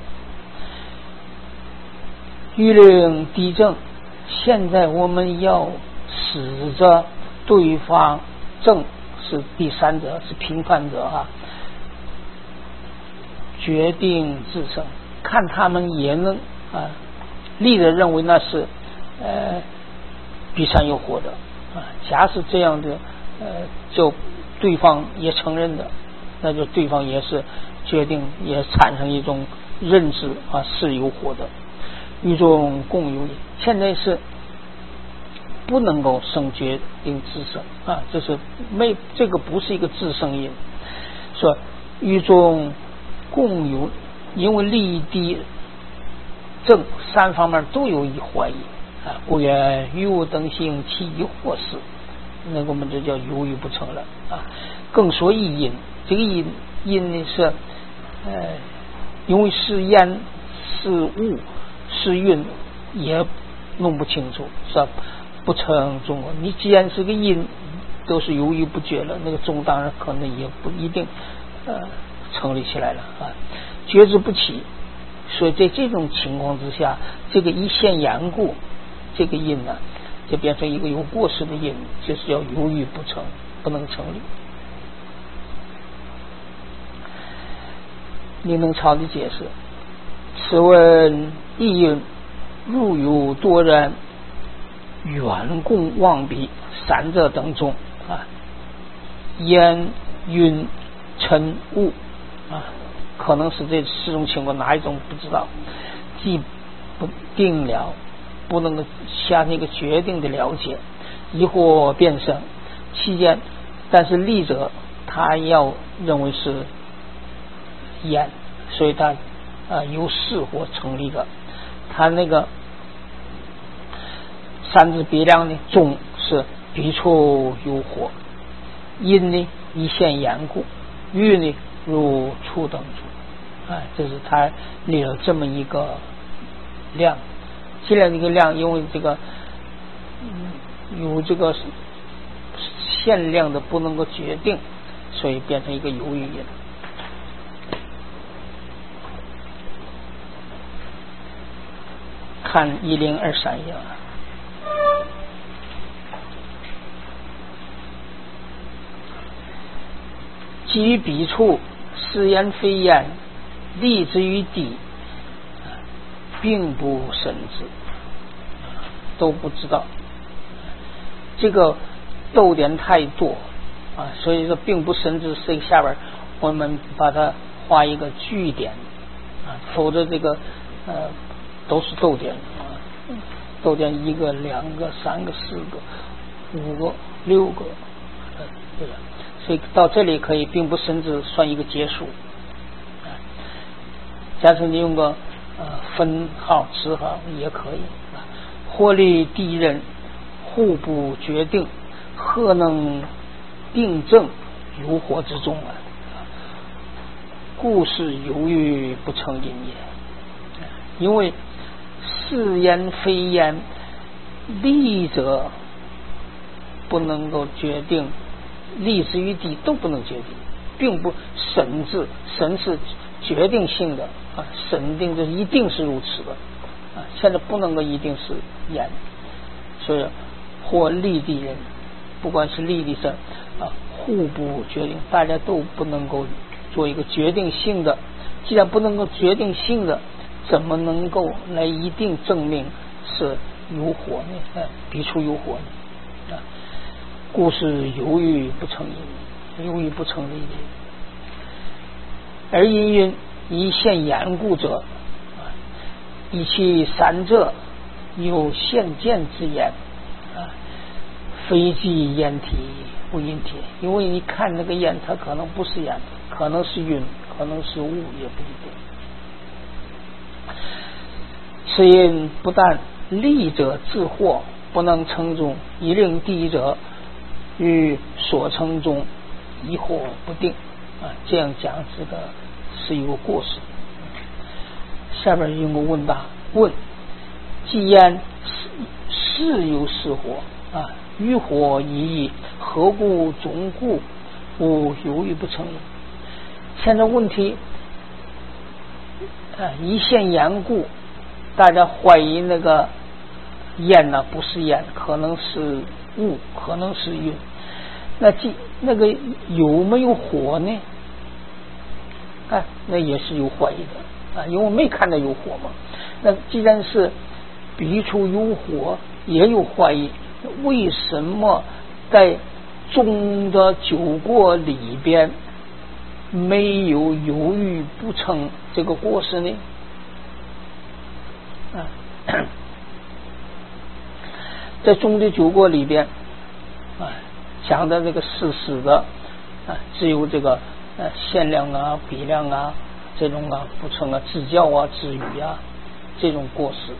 欲令敌正，现在我们要使着对方正是第三者，是评判者决定自胜，看他们也能立的认为那是比善有火的假使这样的就对方也承认的，那就对方也是决定，也产生一种认知是有火的。一种共有，现在是不能够生决定自胜这是这个不是一个自胜因。说一种共有，因为立地正三方面都有一怀疑故曰于物等性，其一或是，那我们就叫犹豫不成了更说一因，这个因呢是因为是言是物是运也弄不清楚，是不成中。你既然是个因都是犹豫不决了，那个中当然可能也不一定成立起来了决之不起。所以在这种情况之下，这个一线言故这个因呢就变成一个有过失的因，就是叫犹豫不成，不能成立。宁能超的解释，此问意蕴入有多人远共妄比三者等中烟云尘雾可能是这四种情况哪一种不知道，既不定了，不能够下那个决定的了解，疑惑变生期间，但是立者他要认为是烟，所以他由是火成立的。他那个三字别量呢，中是彼处有火，阴呢一线言故，欲呢如初等处这是他立了这么一个量。既然这个量因为这个有这个限量的不能够决定，所以变成一个犹豫因。看1023页基于彼处是言非言，立之于地并不深知，都不知道，这个逗点太多所以说并不深知。这个下边我们把它画一个句点否则这个都是逗点逗点1个2个3个4个5个6个对吧？所以到这里可以并不深知算一个结束假设你用个分号词号也可以或立敌人互不决定，何能定正如火之中故是犹豫不成因也。因为是言非言，立者不能够决定，立之于地都不能决定，并不审治，审是决定性的审定就一定是如此的现在不能够一定是言。所以或立地人，不管是立地者互不决定，大家都不能够做一个决定性的。既然不能够决定性的，怎么能够来一定证明是有火呢彼处有火呢故是犹豫不成因，犹豫不成立的。而因云一现言故者以其三者有现见之言非即言体不一定，因为你看那个烟，它可能不是烟，可能是云，可能是雾，也不一定。此因不但利者自惑，不能称中，一令敌者与所称中疑惑不定啊。这样讲这个是一个过失。下边有个问答，问既然是有是火啊，欲火已矣，何故中故吾犹豫不成？现在问题一线言故，大家怀疑那个烟呢不是烟，可能是雾，可能是云。那个有没有火呢？那也是有怀疑的因为我没看到有火嘛。那既然是彼处有火，也有怀疑，为什么在中的九过里边没有犹豫不成这个过失呢？在中的九过里边讲的这个事实的只有这个限量比量这种不成自教自语这种过失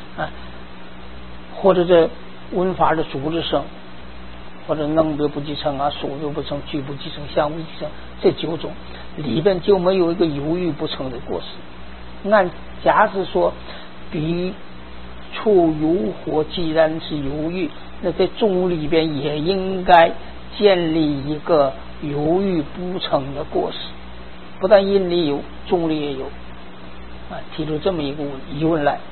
或者这文法的组织上，或者能别不继承数别不成，句不继承，相不继承，这9种里边就没有一个犹豫不成的过失。假使说彼处有火，既然是犹豫，那在中里边也应该建立一个犹豫不成的过失，不但阴里有，中里也有提出这么一个疑问来。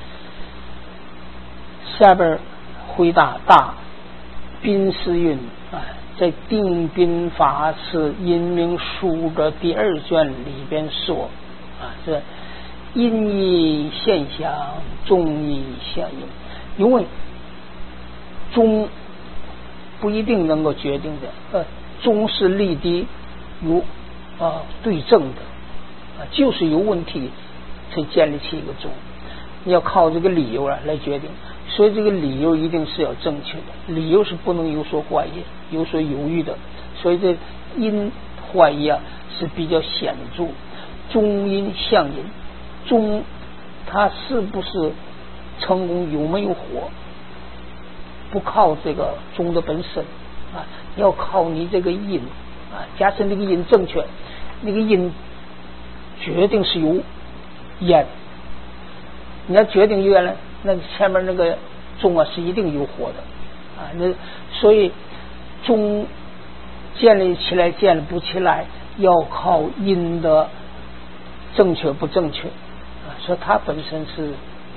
下边回答大宾师运在定宾法是阴明书的第2卷里边说这阴义现象，中义相应，因为中不一定能够决定的中是立敌有对正的就是有问题才建立起一个中，要靠这个理由来决定，所以这个理由一定是要正确的，理由是不能有所怀疑有所犹豫的，所以这因怀疑是比较显著。中阴相应，中它是不是成功，有没有火，不靠这个中的本身要靠你这个因假设那个因正确，那个因决定是有烟，你要决定原来那前面那个中是一定有火的那所以中建立起来建立不起来，要靠因的正确不正确所以它本身是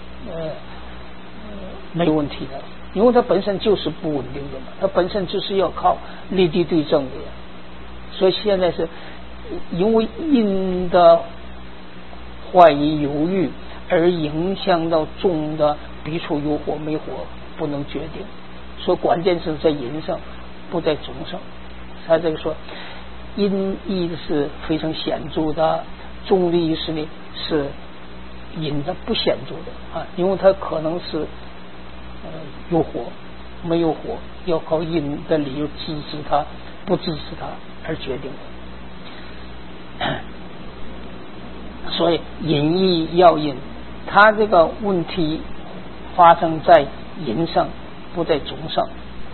没有问题的，因为它本身就是不稳定的嘛，它本身就是要靠立地对正的，所以现在是因为因的怀疑犹豫而影响到中的彼处有火没火不能决定，所以关键是在因上不在中上。他这个说因义是非常显著的，中的意思呢是因的不显著的因为它可能是有火没有火，要靠因的理由支持它不支持它而决定的。所以因义要因，它这个问题发生在因上不在中上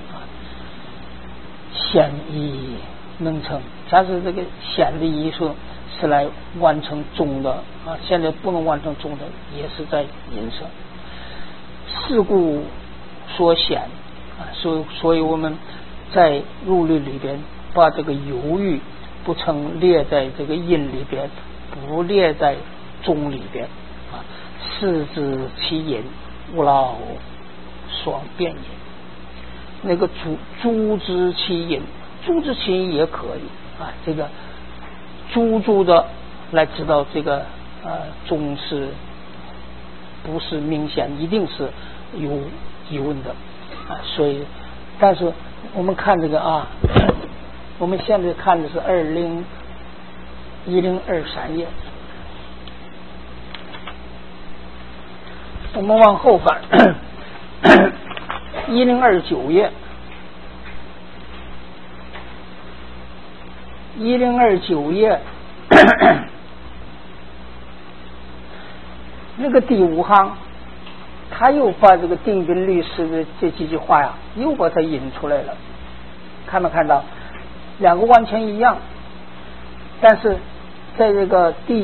显义能成，假使这个显的艺术是来完成中的现在不能完成中的也是在因上，是故说显所以我们在入律里边把这个犹豫不成列在这个因里边，不列在中里边是指其因无劳双变因，那个诸之其因，诸之其因也可以这个诸的来知道这个中是不是明显一定是有疑问的所以但是我们看这个我们现在看的是1023页，我们往后翻1029页 1029页那个第5行，他又把这个丁宾律师的这几句话呀，又把它引出来了。看没看到？两个完全一样，但是在这个第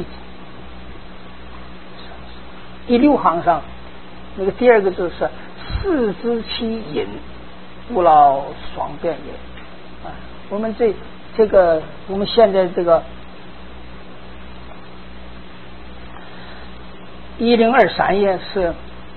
6行上，那个第2个字是四之其隐，勿劳双变也。啊，我们这个我们现在这个1023页是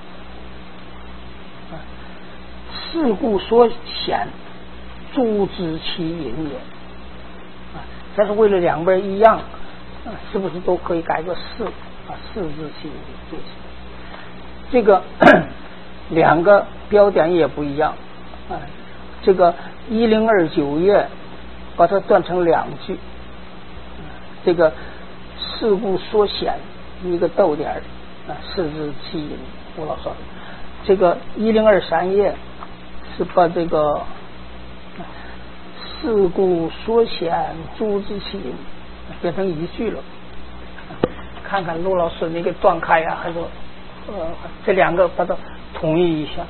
事故所显，诸之其隐也。啊，但是为了两边一样，是不是都可以改个事啊？事之其隐，这个两个标点也不一样啊。这个1029页把它断成2句，这个事故所显一个逗点啊，事之其隐，我老说这个1023页是把这个事故所显，诸之其隐变成1句了。看看陆老师那个断开啊，还是这两个把它统一一下。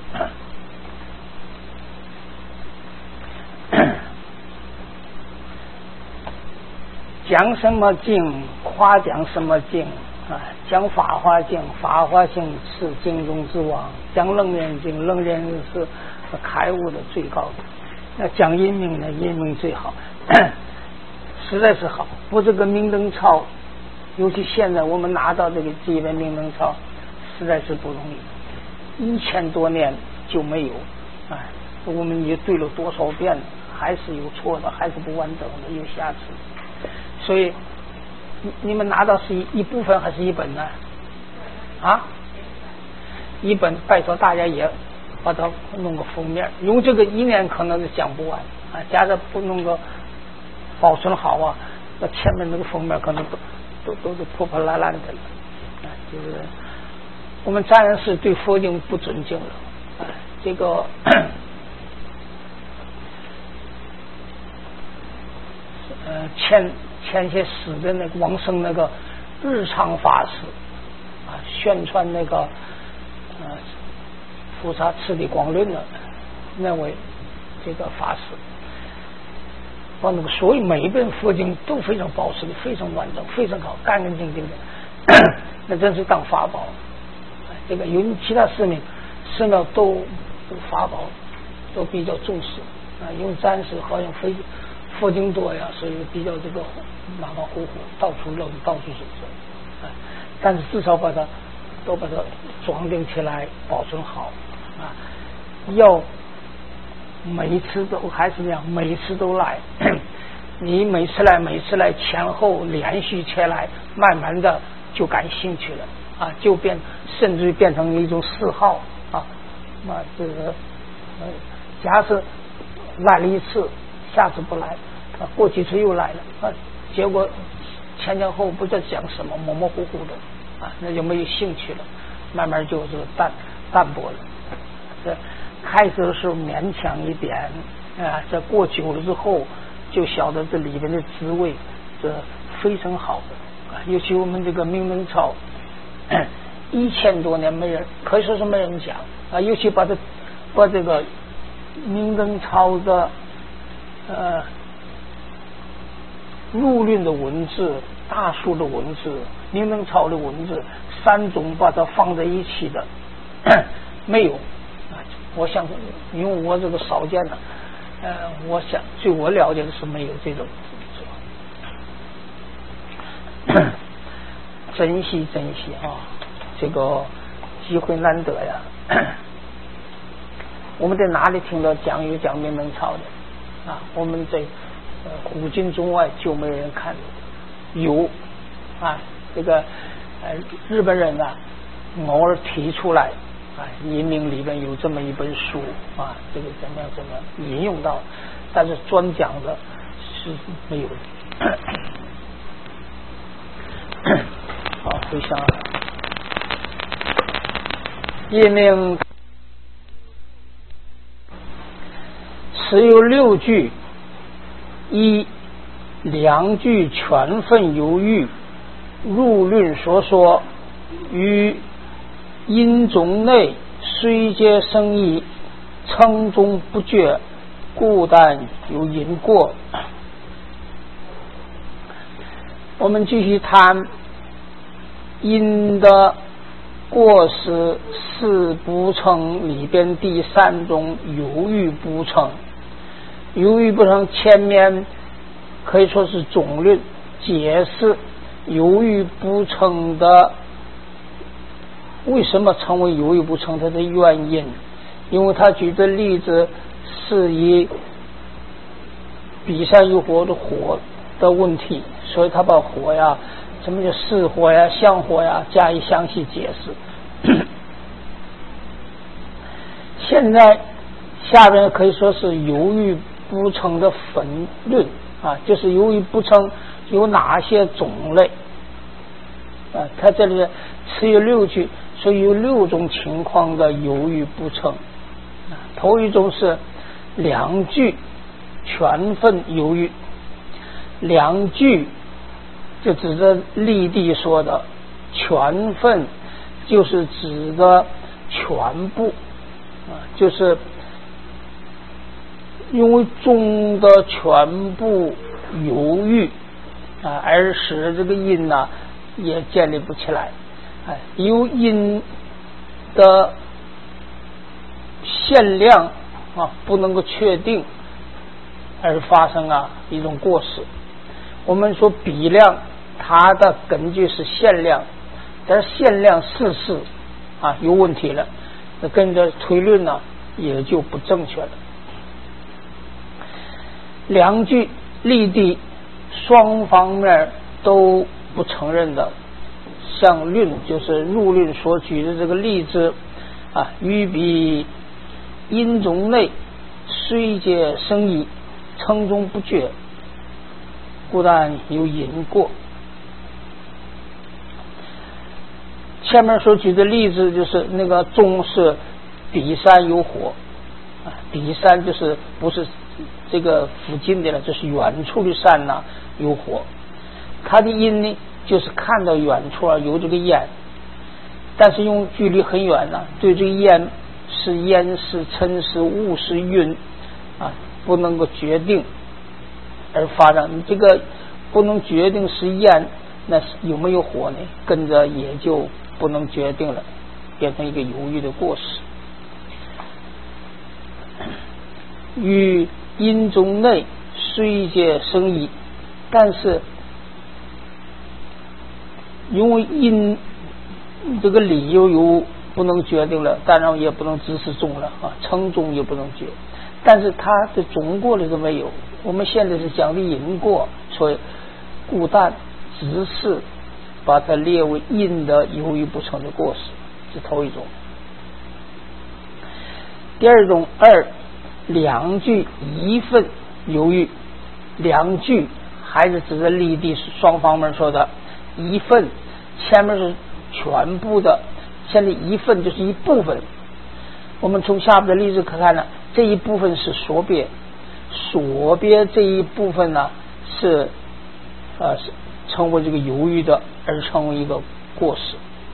讲什么经，夸奖什么经啊？讲法华经，法华经是经中之王；讲楞严经，楞严是开悟的最高的。那讲阴明呢，阴明最好，实在是好。不这个明灯抄，尤其现在我们拿到这个基本明灯抄，实在是不容易，1000多年就没有。哎，我们也对了多少遍，还是有错的，还是不完整的，有瑕疵。所以你们拿到是一部分还是一本呢？啊，一本，拜托大家也把它弄个封面，用这个1年可能是讲不完啊。假如不弄个保存好啊，那前面那个封面可能都是破破烂烂的了啊。就是我们当然是对佛经不尊敬了啊。这个前些死的那个往生那个日常法师啊，宣传那个菩萨次第广论的那位这个法师，把那个所有每一本佛经都非常保持的非常完整，非常好，干干净净的，那真是当法宝。这个有其他寺庙都法宝都比较重视啊，因为暂时好像非佛经多呀，所以比较这个马马虎虎，到处扔，到处是但是至少都把它装订起来，保存好啊。要每一次都还是那样，每一次都来，你每次来前后连续起来，慢慢的就感兴趣了啊，就甚至于变成一种嗜好啊。这个假设来了一次，下次不来。过几次又来了啊，结果前后不知道讲什么，模模糊糊的啊，那就没有兴趣了，慢慢就是淡薄了。这开始是勉强一点啊，这过久了之后就晓得这里面的滋味，这非常好的啊。尤其我们这个明灯抄，1000多年没人，可以说是没人讲啊。尤其把这个明灯抄的入论的文字、大书的文字、明灯抄的文字3种把它放在一起的没有。我想因为我这个少见的我想据我了解的是没有这种珍惜啊，这个机会难得呀。我们在哪里听到讲明灯抄的啊？我们在古今中外就没人看，有啊，这个日本人啊偶尔提出来啊，阴明里边有这么一本书啊，这个怎么样引用到，但是专讲的是没有的。好，回想阴明实有6句：一两句全分犹豫，入论所说，于因中内虽皆生意，称中不绝，故但有因过。我们继续谈因的过失四不成里边第三种犹豫不成。犹豫不成前面可以说是总论解释犹豫不成的为什么成为犹豫不成它的原因，因为他举的例子是以比山有火的火的问题，所以他把火呀什么叫是火呀相火呀加以详细解释。现在下边可以说是犹豫不成的分论啊，就是犹豫不成有哪些种类啊？他这里持有6句，所以有6种情况的犹豫不成。头一种是两句全分犹豫，两句就指着立地说的，全分就是指的全部啊，就是因为中的全部犹豫啊，而使这个因呢也建立不起来。由因的限量啊不能够确定而发生一种过失。我们说比量它的根据是限量，但是限量事实有问题了，那跟着推论呢也就不正确了。两句立地双方面都不承认的，像论就是入论所举的这个例子于彼因中内虽皆生意，称中不绝，故但有因过。前面所举的例子就是那个中是比山有火比山就是不是这个附近的了，就是远处的山有火，它的因呢就是看到远处有这个烟，但是用距离很远对这个烟是尘是雾是云不能够决定而发展。这个不能决定是烟，那有没有火呢？跟着也就不能决定了，变成一个犹豫的过失。于因中内虽皆生意，但是因为因这个理由有不能决定了，当然也不能只是中了称中也不能决，但是它的中过了都没有。我们现在是讲的因过，所以故但只是把它列为因的犹豫不成的过失，是头一种。第二种两句一份犹豫，两句还是指着立地双方面说的，一份前面是全部的，现在一份就是一部分。我们从下面的例子可看这一部分是所别，所别这一部分是成为这个犹豫的，而成为一个过失。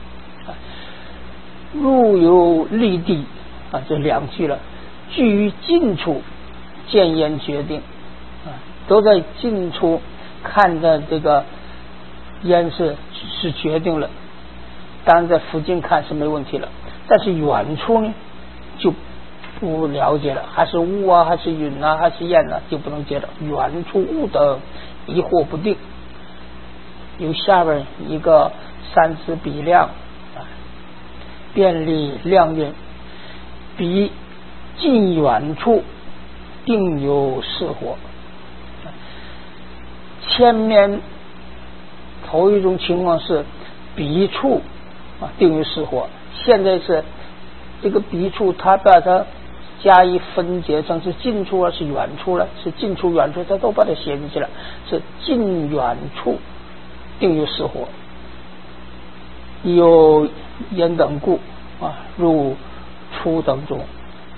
如有立地这两句了，居于近处见言决定都在近处看着这个烟是决定了，当然在附近看是没问题了，但是远处呢就不了解了，还是雾还是云还是烟就不能解了。远处雾等疑惑不定，有下边一个三字比量便利量运，比近远处定有是火。前面头一种情况是彼处定有是火，现在是这个彼处它把它加以分解成是近处是远处了，是近处远处它都把它写进去了，是近远处定有是火。有言等故入出等中。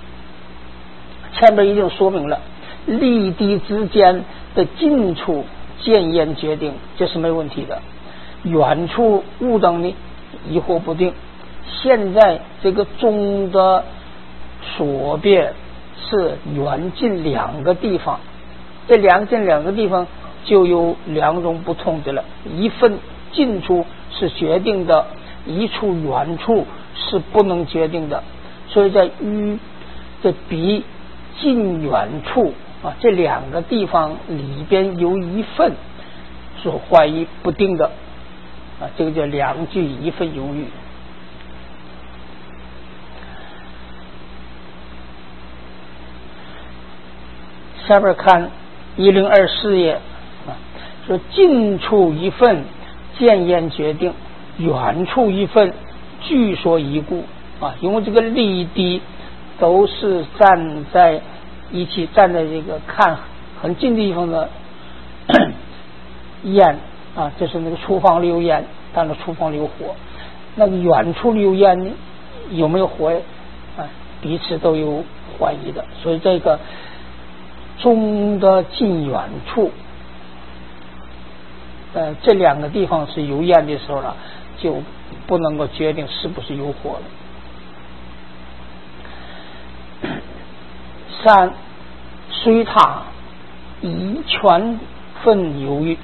前面已经说明了立地之间的近处渐焉决定，这是没问题的。远处物等呢疑惑不定，现在这个中的所别是远近两个地方，这两个地方就有两种不同的了，一份近处是决定的，一处远处是不能决定的。所以在这比近远处这两个地方里边有一份所怀疑不定的这个叫两句一份犹豫。下边看1024页说近处一份渐焉决定，远处一份据说疑故因为这个立地都是一起站在这个看很近的地方的烟就是那个厨房里有烟，但是厨房里有火，那个远处里有烟有没有火彼此都有怀疑的。所以这个中的近远处这两个地方是有烟的时候了，就不能够决定是不是有火了。3虽他以全分犹豫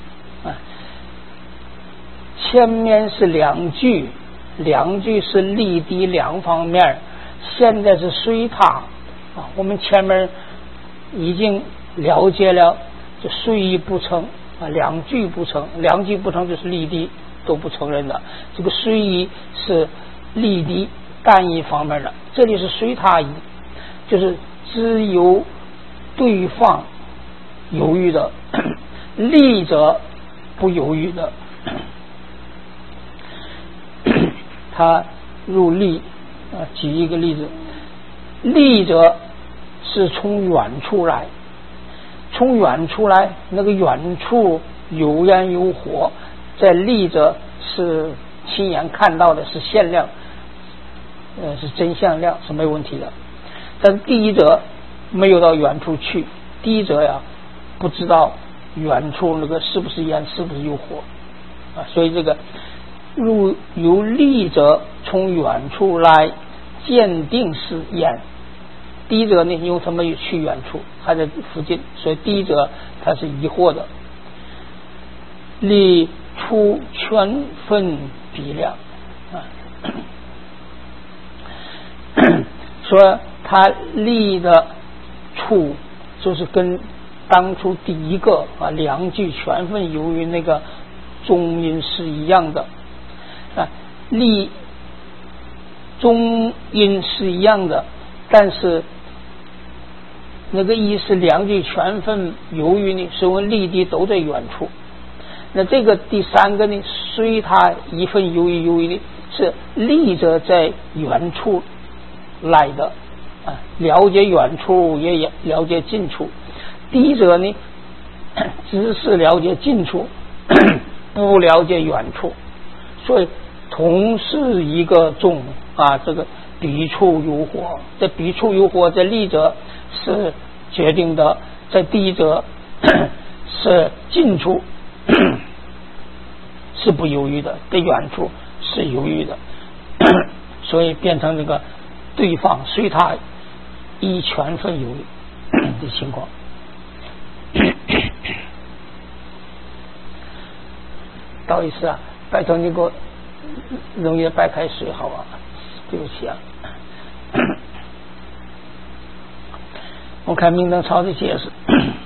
前面是两句是立地两方面，现在是虽他我们前面已经了解了，就虽一不成两句不成就是立地都不承认的，这个虽一是立地单一方面的，这里是虽他一，就是只有对方犹豫的，立者不犹豫的。他入立举一个例子，立者是从远处来，那个远处有烟有火，在立者是亲眼看到的，是现量是真相量，是没问题的。但第一者没有到远处去，第一者不知道远处那个是不是烟是不是有火所以这个由立者从远处来鉴定是烟，第一者呢因为他没有去远处，还在附近，所以第一者他是疑惑的。立出全分比量说他立的处就是跟当初第一个两句全分由于那个中音是一样的立中音是一样的，但是那个一是两句全分由于呢是因为立地都在远处，那这个第三个呢虽他一份由于呢是立者在远处来的了解远处也了解近处，第一者呢只是了解近处不了解远处，所以同是一个中这个彼处有火，在彼处有火，在立者是决定的，在第一者是近处是不犹豫的，在远处是犹豫的所以变成这个对方随他依全分犹豫的情况不好意思拜托你给我弄点白开水好吧，对不起我看明灯朝的解释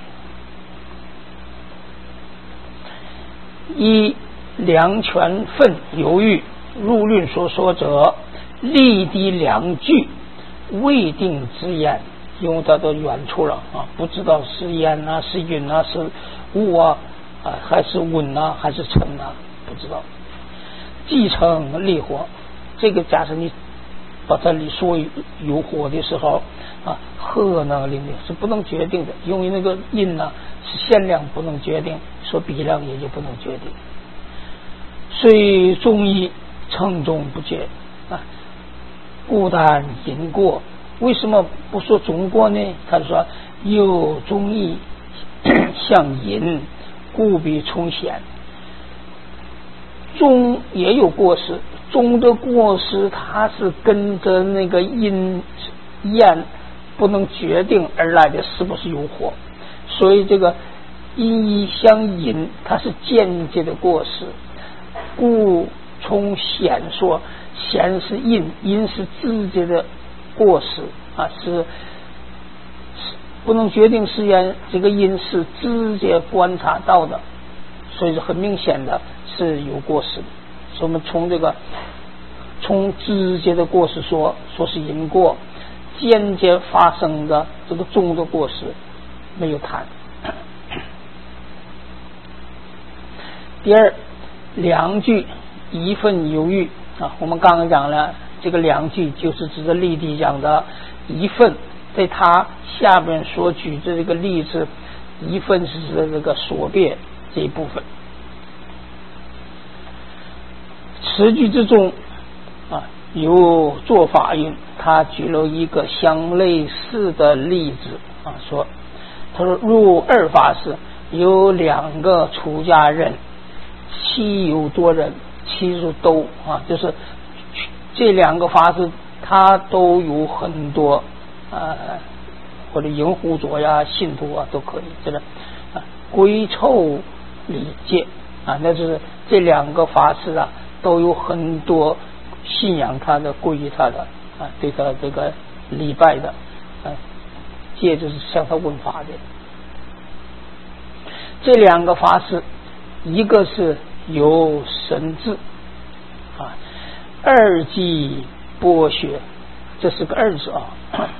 一两全分犹豫入论所说者，立地两句未定之言，因为它都远处了不知道是烟是云是雾还是温还是尘不知道。继承立火，这个假设你把它里说有火的时候和那个里面是不能决定的，因为那个音是限量不能决定，说比量也就不能决定。虽中医称中不决故但因过，为什么不说中过呢？他说有中医像引故必从贤。中也有过失，中的过失它是跟着那个因验不能决定而来的，是不是有惑？所以这个因一相引，它是间接的过失。故从显说，显是因，因是直接的过失啊，是不能决定是因，这个因是直接观察到的，所以是很明显的是有过失的。所以我们从直接的过失说是因过，间接发生的这个中的过失没有谈。第二，两句一份犹豫啊，我们刚刚讲了，这个两句就是指的例地讲的一份，在他下边所举的这个例子，一份是指的这个所别这一部分。此句之中啊，有做法印，他举了一个相类似的例子啊，他说入二法师，有两个出家人，妻有多人，妻是都啊，就是这两个法师他都有很多或者营护者呀、信徒啊都可以，这个归臭礼戒啊，那就是这两个法师啊都有很多信仰他的、皈依他的啊，对他这个礼拜的啊，戒就是向他问法的。这两个法师，一个是有神智啊，二即剥削，这是个二字啊，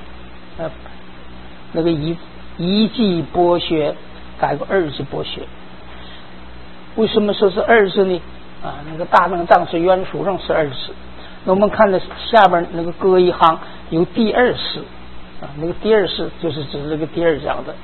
那个一即剥削改个二即剥削。为什么说是二字呢？啊，那个大正藏是原书上是二字，那我们看的下边那个隔一行有第二式啊，那个第二式就是指这个第二讲的。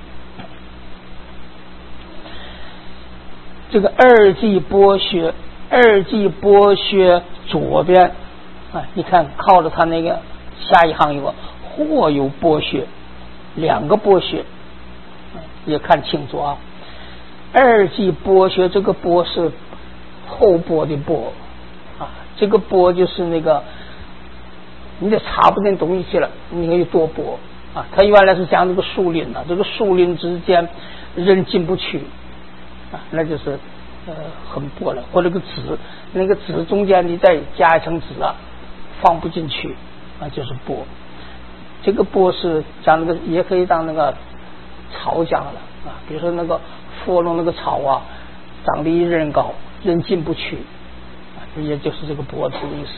这个二即剥削，二即剥削左边啊，你看靠着他那个下一行有个或有剥削，两个剥削，也看清楚啊。二即剥削，这个剥是后剥的剥啊，这个剥就是那个你得查不进东西去了，你可以多剥啊。他原来是讲这个树林啊，这个树林之间人进不去啊，那就是很薄了，或者个纸，那个纸中间你再加一层纸啊，放不进去啊，就是薄。这个薄是讲那个也可以当那个草讲了啊，比如说那个佛龙那个草啊，长得一人高，人进不去啊，也就是这个薄的意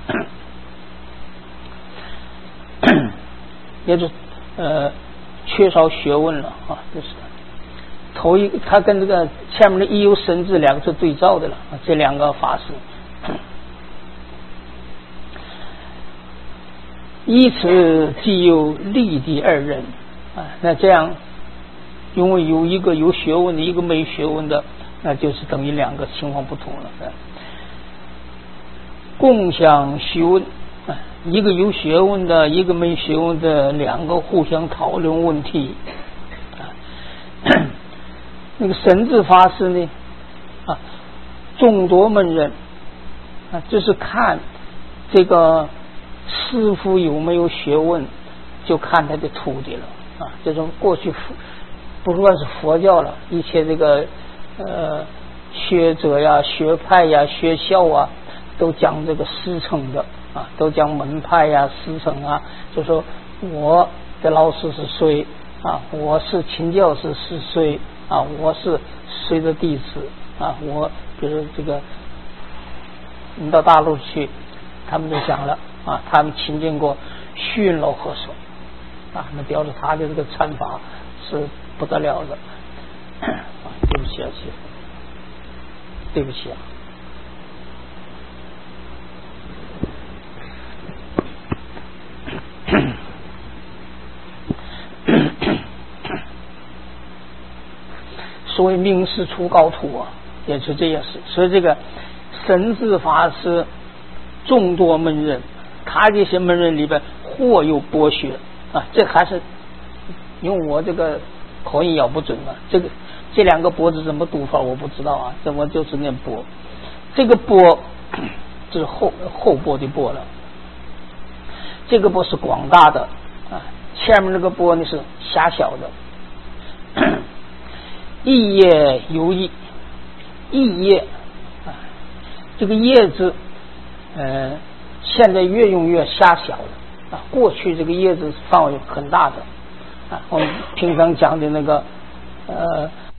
思，也就缺少学问了啊，就是。头一，他跟这个前面的一有神智两个是对照的了，这两个法师，依此既有利的二人啊，那这样，因为有一个有学问的，一个没学问的，那就是等于两个情况不同了。共享学问啊，一个有学问的，一个没学问的，两个互相讨论问题啊。那个神智法师呢啊，众多门人啊，就是看这个师傅有没有学问，就看他的徒弟了啊。这种过去不管是佛教了，一切这个学者呀、学派呀、学校啊，都讲这个师承的啊，都讲门派呀、师承啊，就说我的老师是谁啊，我是秦教师是谁啊，我是谁的弟子啊，我比如这个你到大陆去，他们就讲了啊，他们亲近过虚云老和尚啊，那表示他的这个禅法是不得了的啊。对不起啊，师父，对不起啊。所谓名师出高徒啊，也是这件事。所以这个神智法师众多门人，他这些门人里边或有剥削啊，这还是因为我这个口音咬不准啊。这两个波字怎么读法我不知道啊，怎么就是念波？这个波就是后波的波了，这个波是广大的啊，前面这个波呢是狭小的。异业有异，异业啊，这个业字现在越用越狭小了啊，过去这个叶子范围很大的啊，我们平常讲的那个